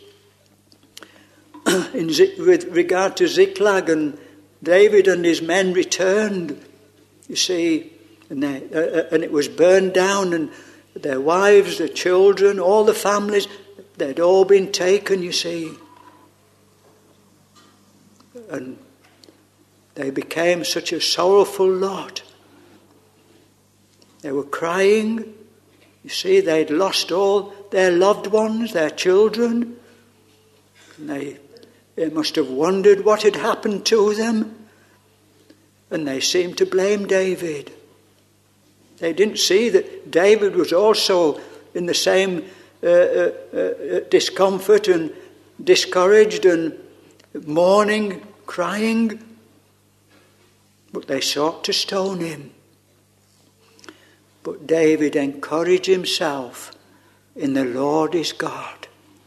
in, with regard to Ziklag, and David and his men returned, you see, and, they, uh, and it was burned down, and their wives, their children, all the families, they'd all been taken, you see. And they became such a sorrowful lot. They were crying. You see, they'd lost all their loved ones, their children. And they, they must have wondered what had happened to them. And they seemed to blame David. They didn't see that David was also in the same uh, uh, uh, discomfort and discouraged and mourning, crying. But they sought to stone him. But David encouraged himself in the Lord his God.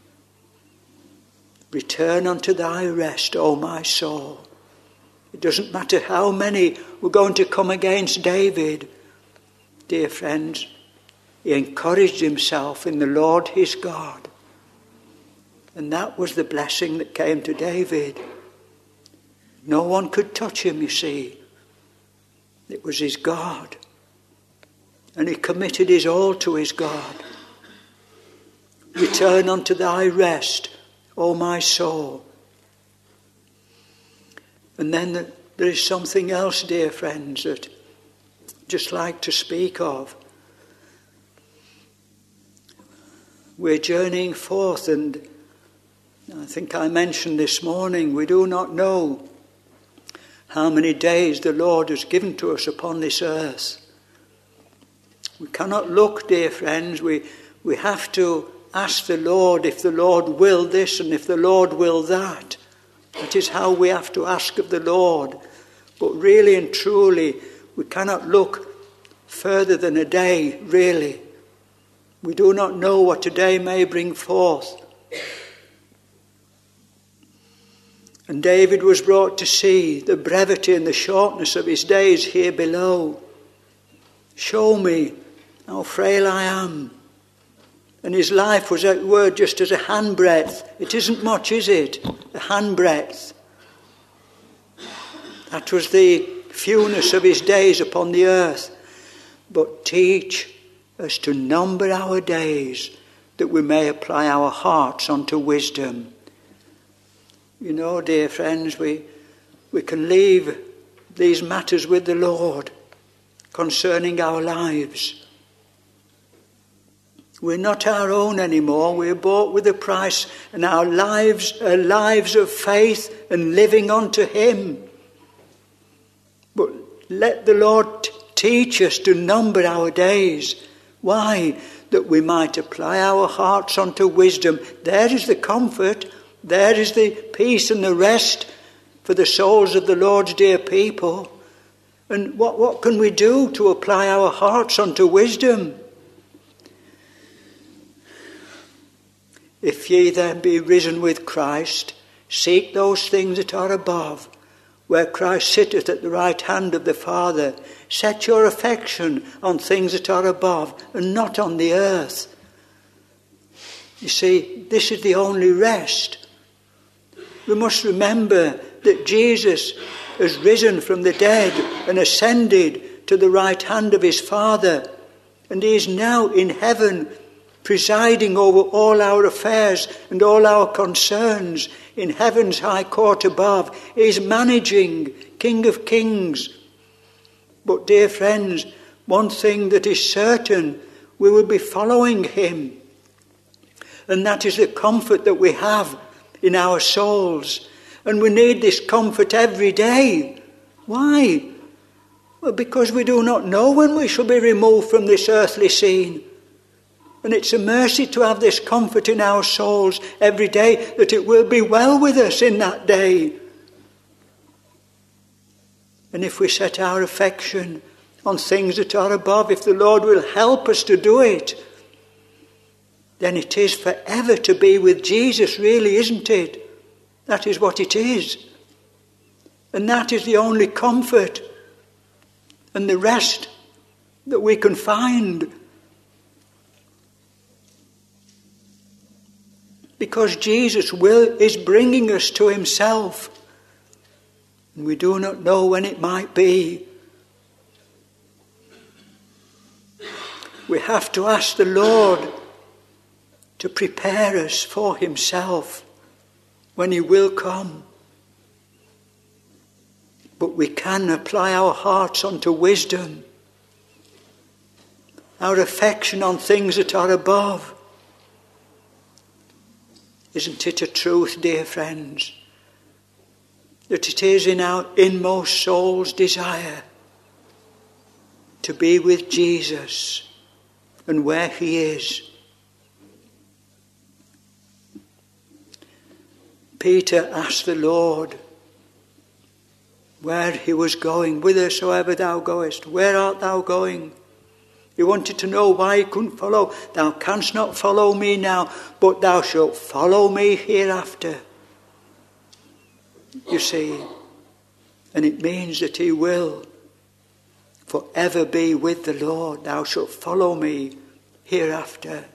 Return unto thy rest, O my soul. It doesn't matter how many were going to come against David. Dear friends, he encouraged himself in the Lord his God. And that was the blessing that came to David. No one could touch him, you see. It was his God. And he committed his all to his God. Return unto thy rest, O my soul. And then there is something else, dear friends, that I'd just like to speak of. We're journeying forth, and I think I mentioned this morning, we do not know how many days the Lord has given to us upon this earth. We cannot look, dear friends, we, we have to ask the Lord if the Lord will this and if the Lord will that. That is how we have to ask of the Lord. But really and truly, we cannot look further than a day, really. We do not know what a day may bring forth. And David was brought to see the brevity and the shortness of his days here below. Show me how frail I am. And his life was, at word, just as a handbreadth. It isn't much, is it? A handbreadth. That was the fewness of his days upon the earth. But teach us to number our days, that we may apply our hearts unto wisdom. You know, dear friends, we, we can leave these matters with the Lord concerning our lives. We're not our own anymore. We're bought with a price, and our lives are lives of faith and living unto him. But let the Lord t- teach us to number our days. Why? That we might apply our hearts unto wisdom. There is the comfort. There is the peace and the rest for the souls of the Lord's dear people. And what, what can we do to apply our hearts unto wisdom? If ye then be risen with Christ, seek those things that are above, where Christ sitteth at the right hand of the Father. Set your affection on things that are above, and not on the earth. You see, this is the only rest. We must remember that Jesus has risen from the dead and ascended to the right hand of his Father, and he is now in heaven, presiding over all our affairs and all our concerns. in heaven's high court above. He's managing, King of Kings. But dear friends, one thing that is certain, we will be following him. And that is the comfort that we have in our souls. And we need this comfort every day. Why? Well, because we do not know when we shall be removed from this earthly scene. And it's a mercy to have this comfort in our souls every day, that it will be well with us in that day. And if we set our affection on things that are above, if the Lord will help us to do it, then it is forever to be with Jesus, really, isn't it? That is what it is. And that is the only comfort and the rest that we can find. Because Jesus will is bringing us to himself. And we do not know when it might be. We have to ask the Lord to prepare us for himself when he will come. But we can apply our hearts unto wisdom, our affection on things that are above. Isn't it a truth, dear friends, that it is in our inmost soul's desire to be with Jesus and where he is? Peter asked the Lord where he was going. Whithersoever thou goest, where art thou going? He wanted to know why he couldn't follow. Thou canst not follow me now, but thou shalt follow me hereafter. You see, and it means that he will forever be with the Lord. Thou shalt follow me hereafter.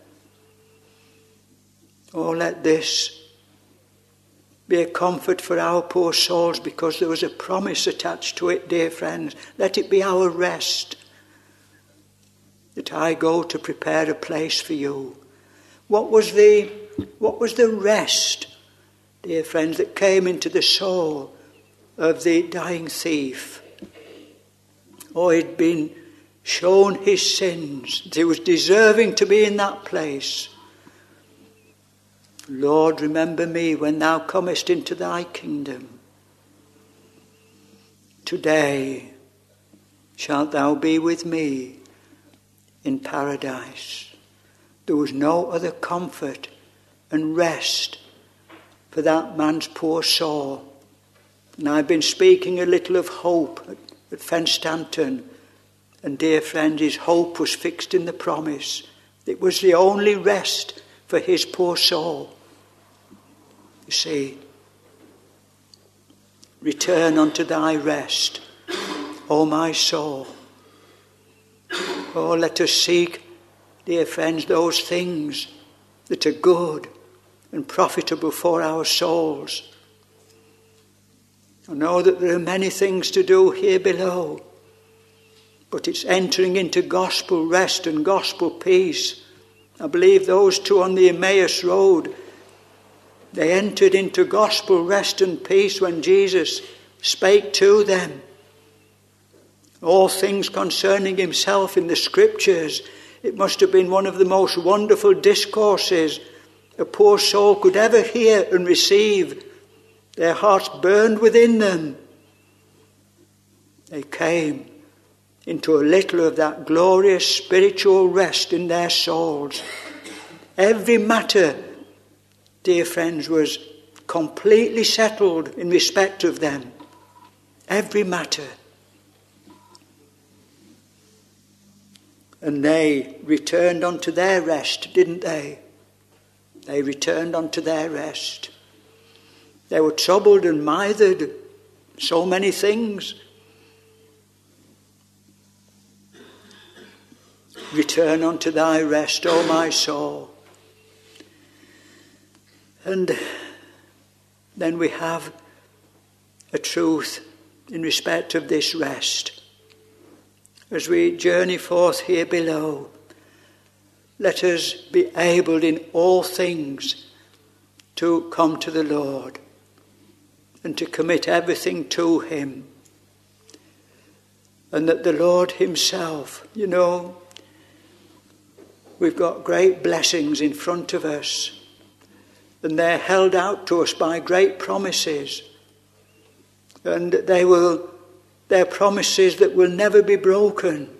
Oh, let this be a comfort for our poor souls, because there was a promise attached to it, dear friends. Let it be our rest, that I go to prepare a place for you. What was the, what was the rest, dear friends, that came into the soul of the dying thief? Oh, he'd been shown his sins. He was deserving to be in that place. Lord, remember me when thou comest into thy kingdom. Today shalt thou be with me in paradise. There was no other comfort and rest for that man's poor soul. And I've been speaking a little of hope at, at Fenstanton. And dear friend, his hope was fixed in the promise. It was the only rest for his poor soul. You see, return unto thy rest, O my soul. Oh, let us seek, dear friends, those things that are good and profitable for our souls. I know that there are many things to do here below, but it's entering into gospel rest and gospel peace. I believe those two on the Emmaus Road, they entered into gospel rest and peace when Jesus spake to them. All things concerning himself in the scriptures. It must have been one of the most wonderful discourses a poor soul could ever hear and receive. Their hearts burned within them. They came into a little of that glorious spiritual rest in their souls. Every matter, dear friends, was completely settled in respect of them. Every matter. And they returned unto their rest, didn't they? They returned unto their rest. They were troubled and mithered, so many things. Return unto thy rest, O my soul. And then we have a truth in respect of this rest. As we journey forth here below, let us be able in all things to come to the Lord. and to commit everything to him. And that the Lord himself, you know, we've got great blessings in front of us, and they're held out to us by great promises. And they will, they're promises that will never be broken.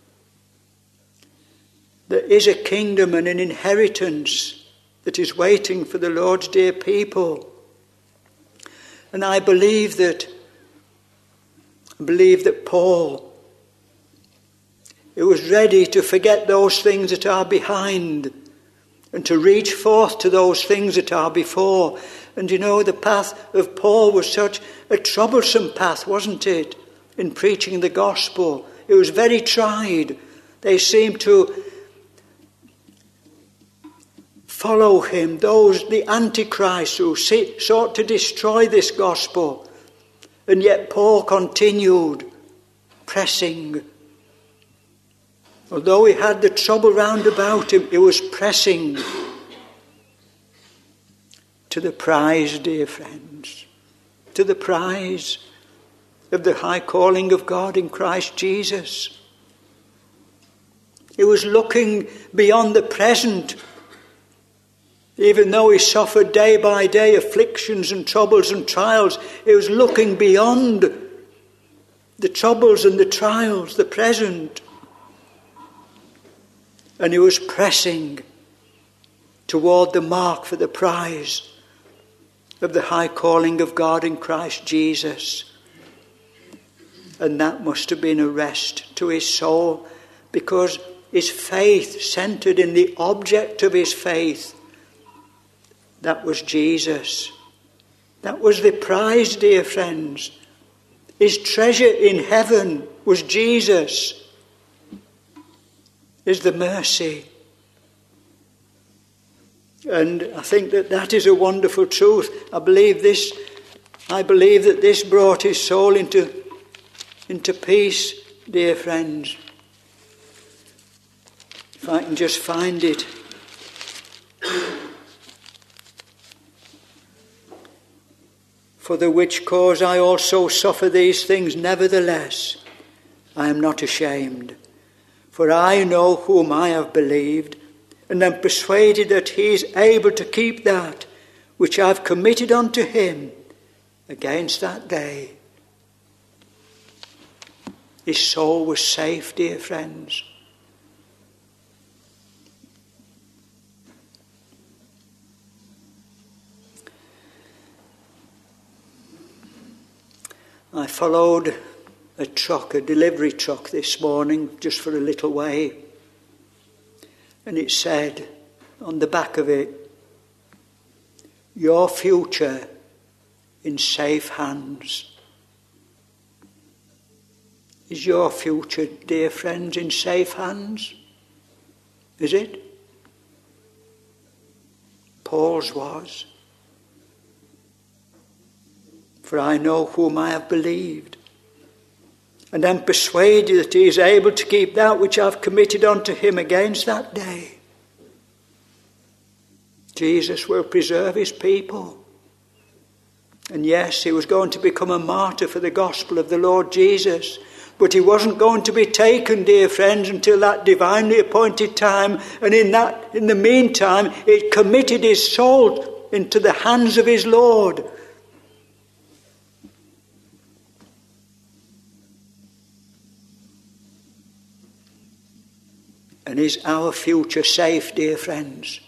There is a kingdom and an inheritance that is waiting for the Lord's dear people. And I believe that, I believe that Paul, he was ready to forget those things that are behind and to reach forth to those things that are before. And you know, the path of Paul was such a troublesome path, wasn't it, in preaching the gospel? It was very tried. They seemed to follow him, those, the Antichrist, who sought to destroy this gospel. And yet Paul continued pressing. Although he had the trouble round about him, he was pressing to the prize, dear friends, to the prize of the high calling of God in Christ Jesus. He was looking beyond the present. Even though he suffered day by day afflictions and troubles and trials, he was looking beyond the troubles and the trials, the present. And he was pressing toward the mark for the prize of the high calling of God in Christ Jesus. And that must have been a rest to his soul, because his faith centered in the object of his faith. That was Jesus. That was the prize, dear friends. His treasure in heaven was Jesus. Is the mercy. And I think that that is a wonderful truth. I believe this, I believe that this brought his soul into, into peace, dear friends. If I can just find it. For the which cause I also suffer these things, nevertheless I am not ashamed. For I know whom I have believed, and am persuaded that he is able to keep that which I have committed unto him against that day. His soul was safe, dear friends. I followed a truck, a delivery truck this morning, just for a little way. And it said on the back of it, your future in safe hands. Is your future, dear friends, in safe hands? Is it? Paul's was. For I know whom I have believed, and am persuaded that he is able to keep that which I have committed unto him against that day. Jesus will preserve his people. And yes, he was going to become a martyr for the gospel of the Lord Jesus. But he wasn't going to be taken, dear friends, until that divinely appointed time. And in that, in the meantime, he committed his soul into the hands of his Lord. And is our future safe, dear friends?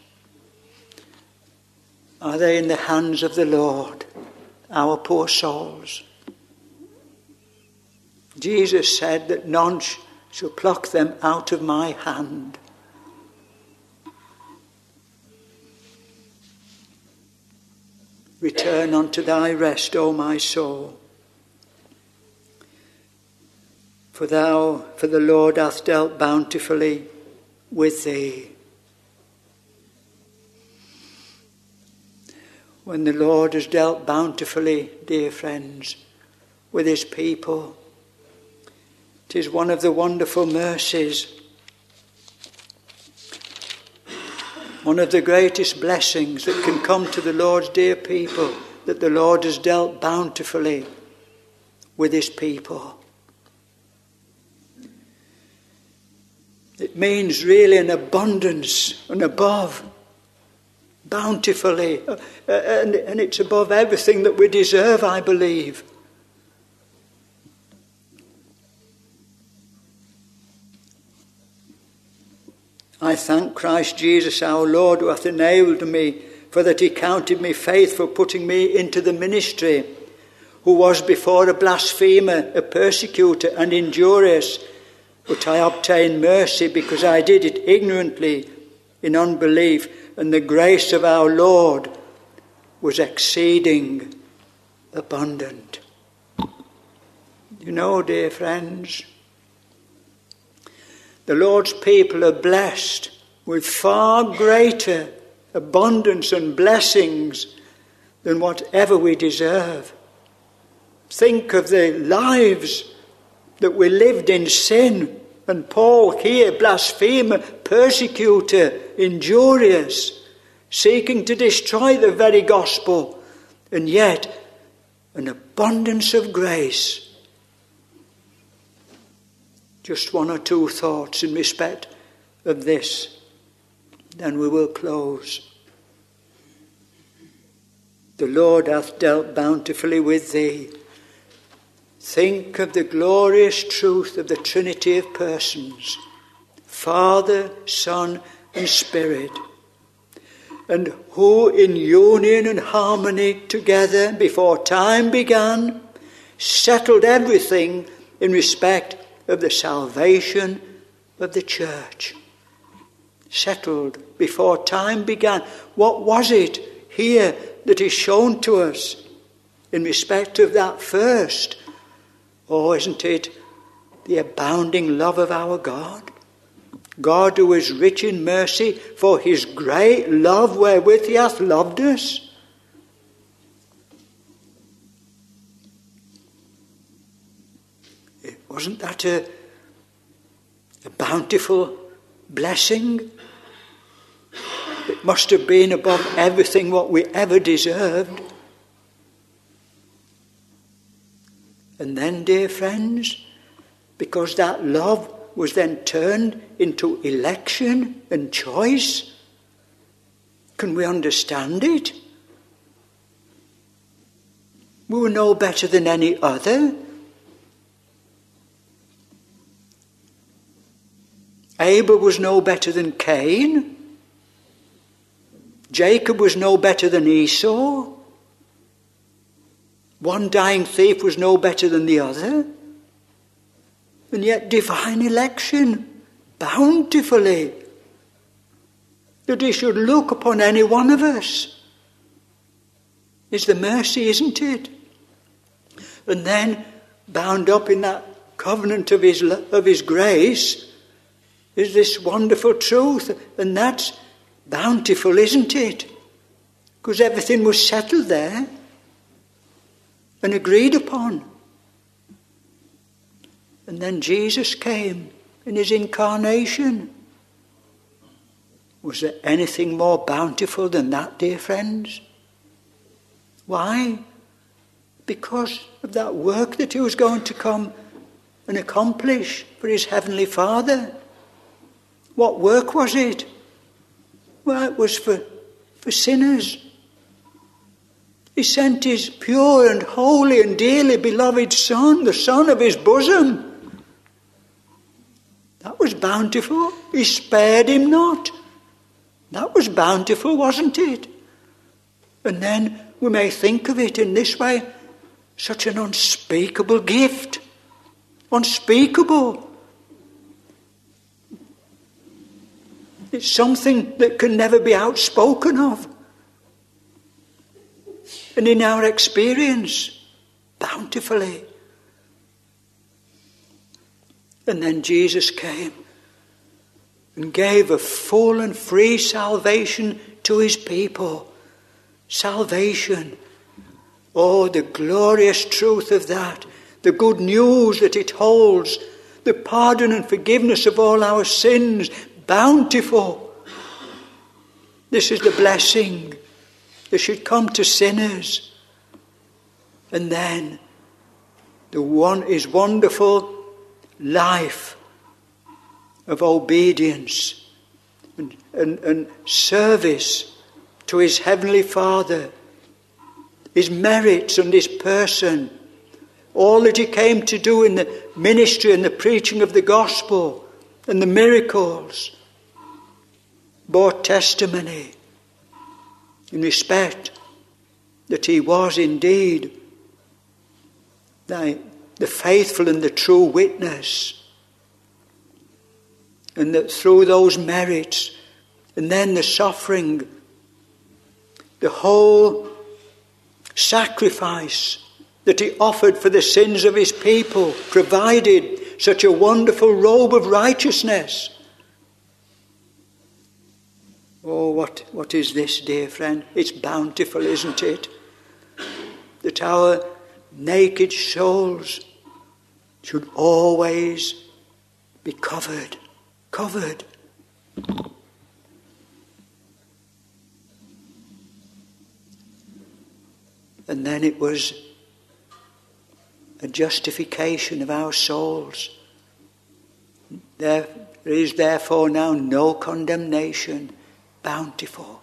Are they in the hands of the Lord, our poor souls? Jesus said that none shall pluck them out of my hand. Return unto thy rest, O my soul. For thou, for the Lord hath dealt bountifully with thee. When the Lord has dealt bountifully, dear friends, with his people, it is one of the wonderful mercies, one of the greatest blessings that can come to the Lord's dear people, that the Lord has dealt bountifully with his people. It means really an abundance and above, bountifully, uh, and, and it's above everything that we deserve, I believe. I thank Christ Jesus our Lord, who hath enabled me, for that he counted me faithful, putting me into the ministry, who was before a blasphemer, a persecutor, and injurious, but I obtained mercy because I did it ignorantly, in unbelief, and the grace of our Lord was exceeding abundant. You know, dear friends, the Lord's people are blessed with far greater abundance and blessings than whatever we deserve. Think of the lives that we lived in sin, and Paul here, blasphemer, persecutor, injurious, seeking to destroy the very gospel, and yet an abundance of grace. Just one or two thoughts in respect of this, then we will close. The Lord hath dealt bountifully with thee. Think of the glorious truth of the Trinity of persons, Father, Son, and Spirit, and who in union and harmony together before time began settled everything in respect of the salvation of the church. Settled before time began. What was it here that is shown to us in respect of that first? Oh, isn't it the abounding love of our God? God, who is rich in mercy, for his great love wherewith he hath loved us. Wasn't that a, a bountiful blessing? It must have been above everything what we ever deserved. And then, dear friends, because that love was then turned into election and choice, can we understand it? We were no better than any other. Abel was no better than Cain. Jacob was no better than Esau. One dying thief was no better than the other. And yet divine election, bountifully, that he should look upon any one of us, is the mercy, isn't it? And then, bound up in that covenant of his, of his grace, is this wonderful truth, and that's bountiful, isn't it? Because everything was settled there and agreed upon. And then Jesus came in his incarnation. Was there anything more bountiful than that, dear friends? Why? Because of that work that he was going to come and accomplish for his heavenly Father. What work was it? Well, it was for, for sinners. He sent his pure and holy and dearly beloved Son, the Son of his bosom. That was bountiful. He spared him not. That was bountiful, wasn't it? And then we may think of it in this way, such an unspeakable gift. Unspeakable. It's something that can never be outspoken of. And in our experience, bountifully. And then Jesus came and gave a full and free salvation to his people. Salvation. Oh, the glorious truth of that. The good news that it holds. The pardon and forgiveness of all our sins. Bountiful. This is the blessing that should come to sinners. And then the one his wonderful life of obedience and, and, and service to his heavenly Father, his merits and his person, all that he came to do in the ministry and the preaching of the gospel and the miracles, bore testimony in respect that he was indeed the, the faithful and the true witness, and that through those merits and then the suffering, the whole sacrifice that he offered for the sins of his people provided such a wonderful robe of righteousness. Oh, what, what is this, dear friend? It's bountiful, isn't it? That our naked souls should always be covered, covered. And then it was a justification of our souls. There is therefore now no condemnation. Bountiful.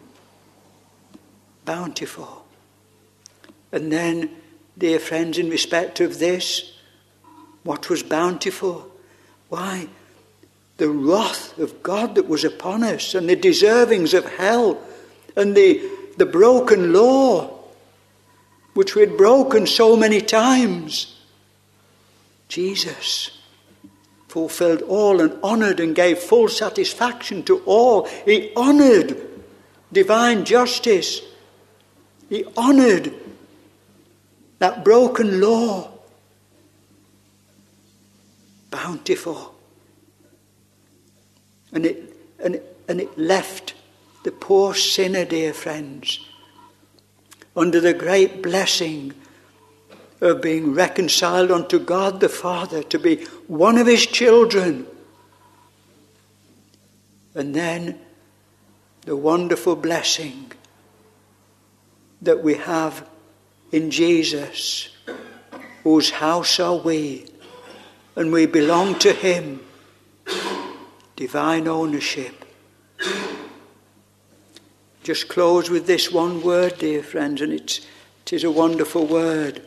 Bountiful. And then, dear friends, in respect of this, what was bountiful? Why, the wrath of God that was upon us, and the deservings of hell, and the, the broken law, which we had broken so many times. Jesus fulfilled all and honoured and gave full satisfaction to all. He honoured divine justice. He honoured that broken law. Bountiful. And it, and it, and it left the poor sinner, dear friends, under the great blessing of being reconciled unto God the Father, to be one of his children. And then the wonderful blessing that we have in Jesus, whose house are we, and we belong to him. Divine ownership. Just close with this one word, dear friends, and it's, it is a wonderful word.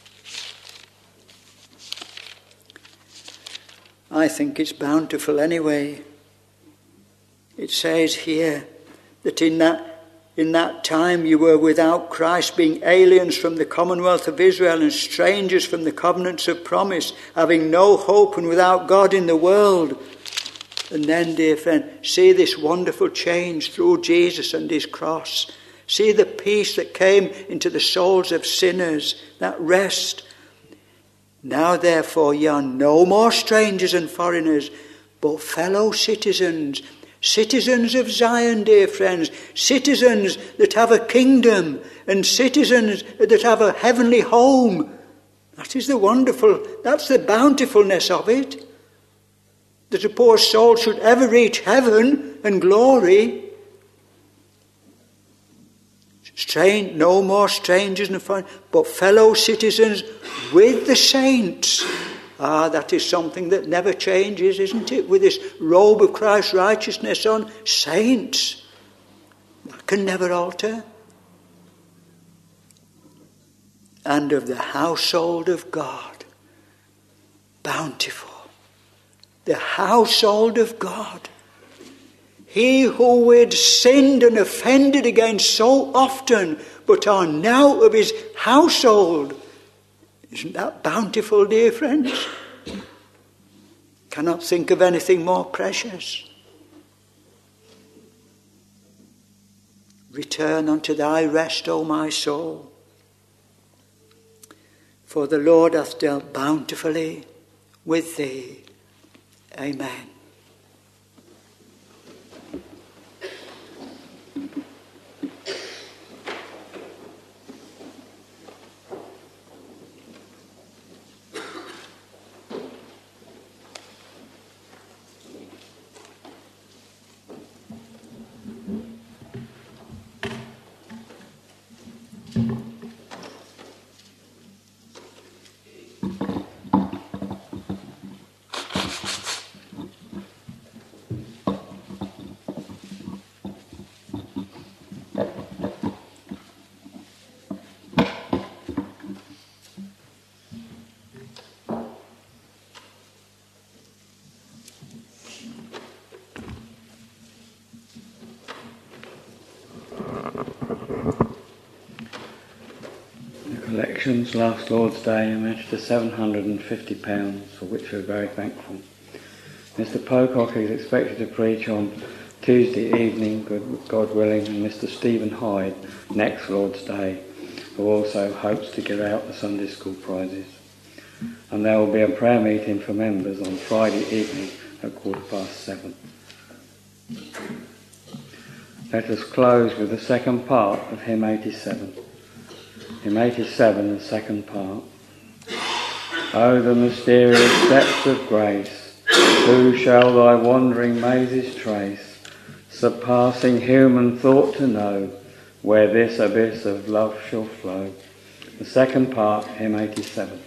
I think it's bountiful anyway. It says here that in that, in that time you were without Christ, being aliens from the commonwealth of Israel and strangers from the covenants of promise, having no hope and without God in the world. And then, dear friend, see this wonderful change through Jesus and his cross. See the peace that came into the souls of sinners, that rest. Now, therefore, ye are no more strangers and foreigners, but fellow citizens, citizens of Zion, dear friends, citizens that have a kingdom, and citizens that have a heavenly home. That is the wonderful, that's the bountifulness of it. That a poor soul should ever reach heaven and glory. Strange, no more strangers and foreigners, but fellow citizens with the saints. Ah, that is something that never changes, isn't it? With this robe of Christ's righteousness on, saints. That can never alter. And of the household of God. Bountiful. The household of God. He who had sinned and offended against so often, but are now of his household. Isn't that bountiful, dear friends? Cannot think of anything more precious. Return unto thy rest, O my soul. For the Lord hath dealt bountifully with thee. Amen. Collections last Lord's Day amounted to seven hundred fifty pounds, for which we're very thankful. Mister Pocock is expected to preach on Tuesday evening, God willing, and Mister Stephen Hyde next Lord's Day, who also hopes to give out the Sunday school prizes. And there will be a prayer meeting for members on Friday evening at quarter past seven. Let us close with the second part of hymn eighty-seven. Hymn eighty-seven, the second part. Oh, the mysterious depths of grace, who shall thy wandering mazes trace, surpassing human thought to know, where this abyss of love shall flow. The second part, hymn eighty-seven.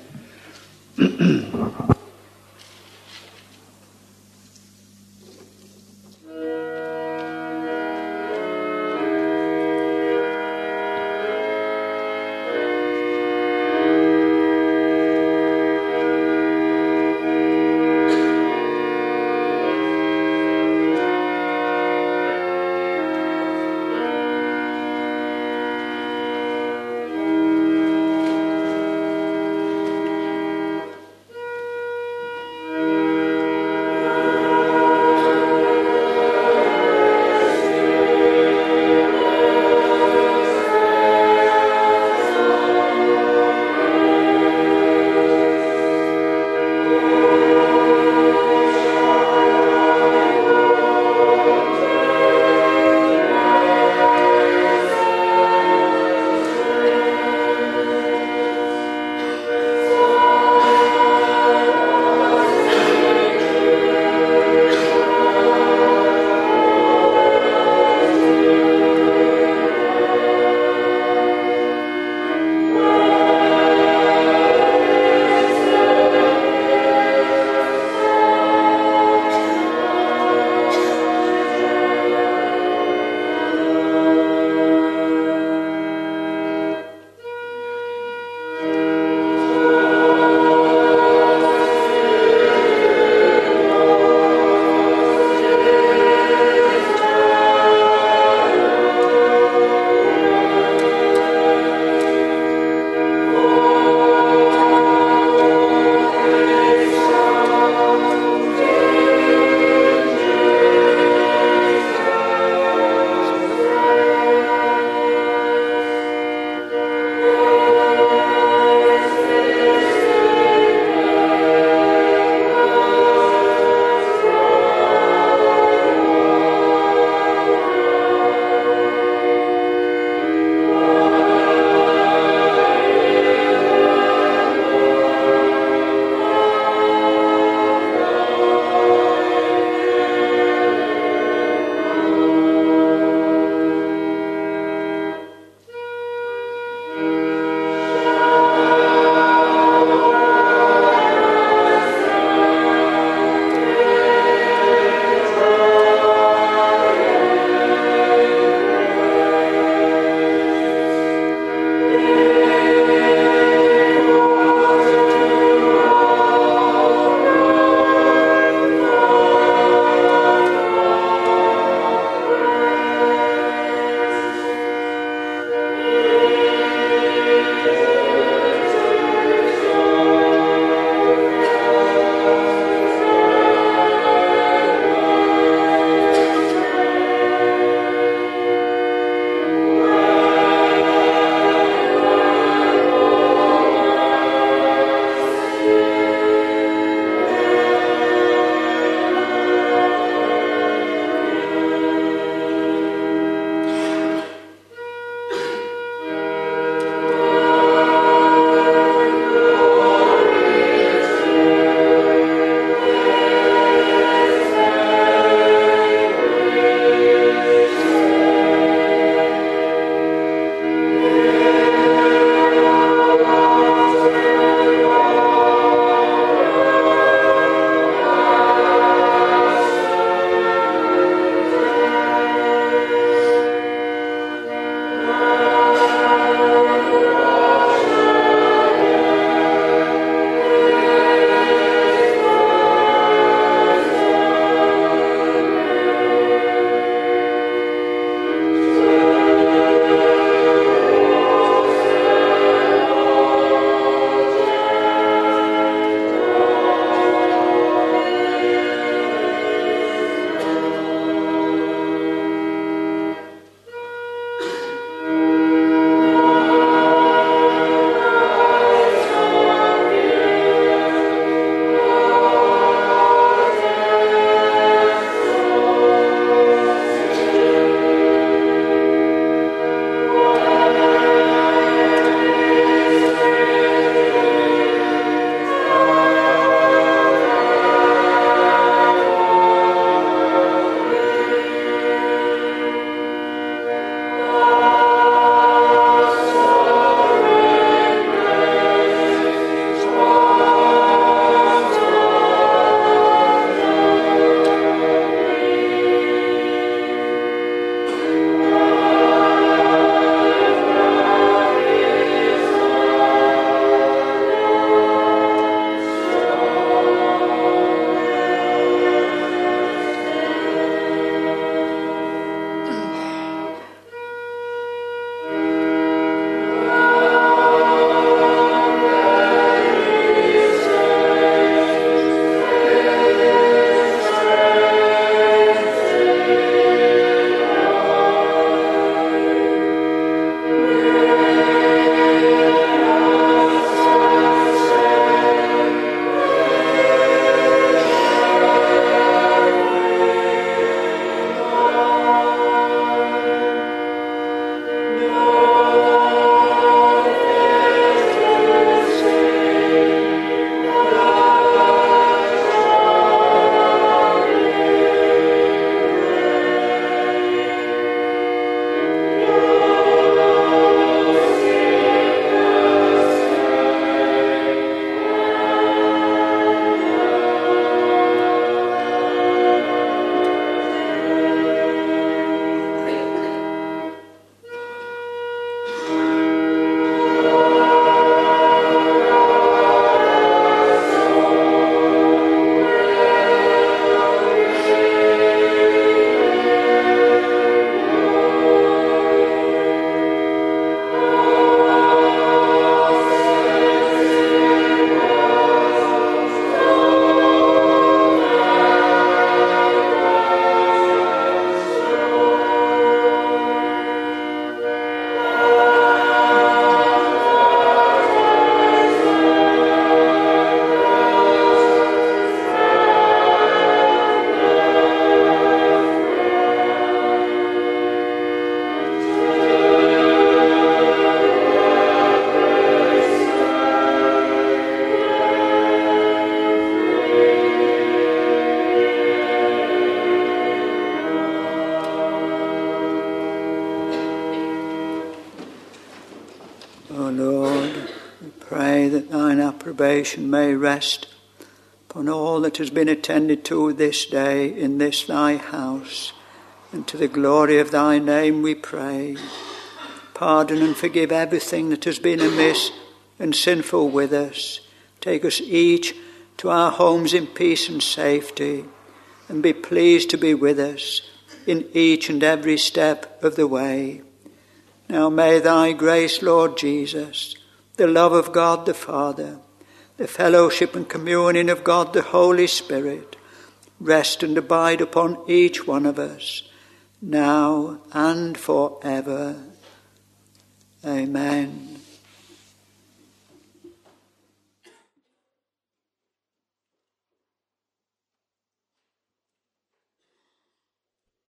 probation may rest upon all that has been attended to this day in this thy house, and to the glory of thy name we pray. Pardon and forgive everything that has been amiss and sinful with us. Take us each to our homes in peace and safety, and be pleased to be with us in each and every step of the way. Now may thy grace, Lord Jesus, the love of God the Father, the fellowship and communion of God the Holy Spirit, rest and abide upon each one of us, now and forever. Amen.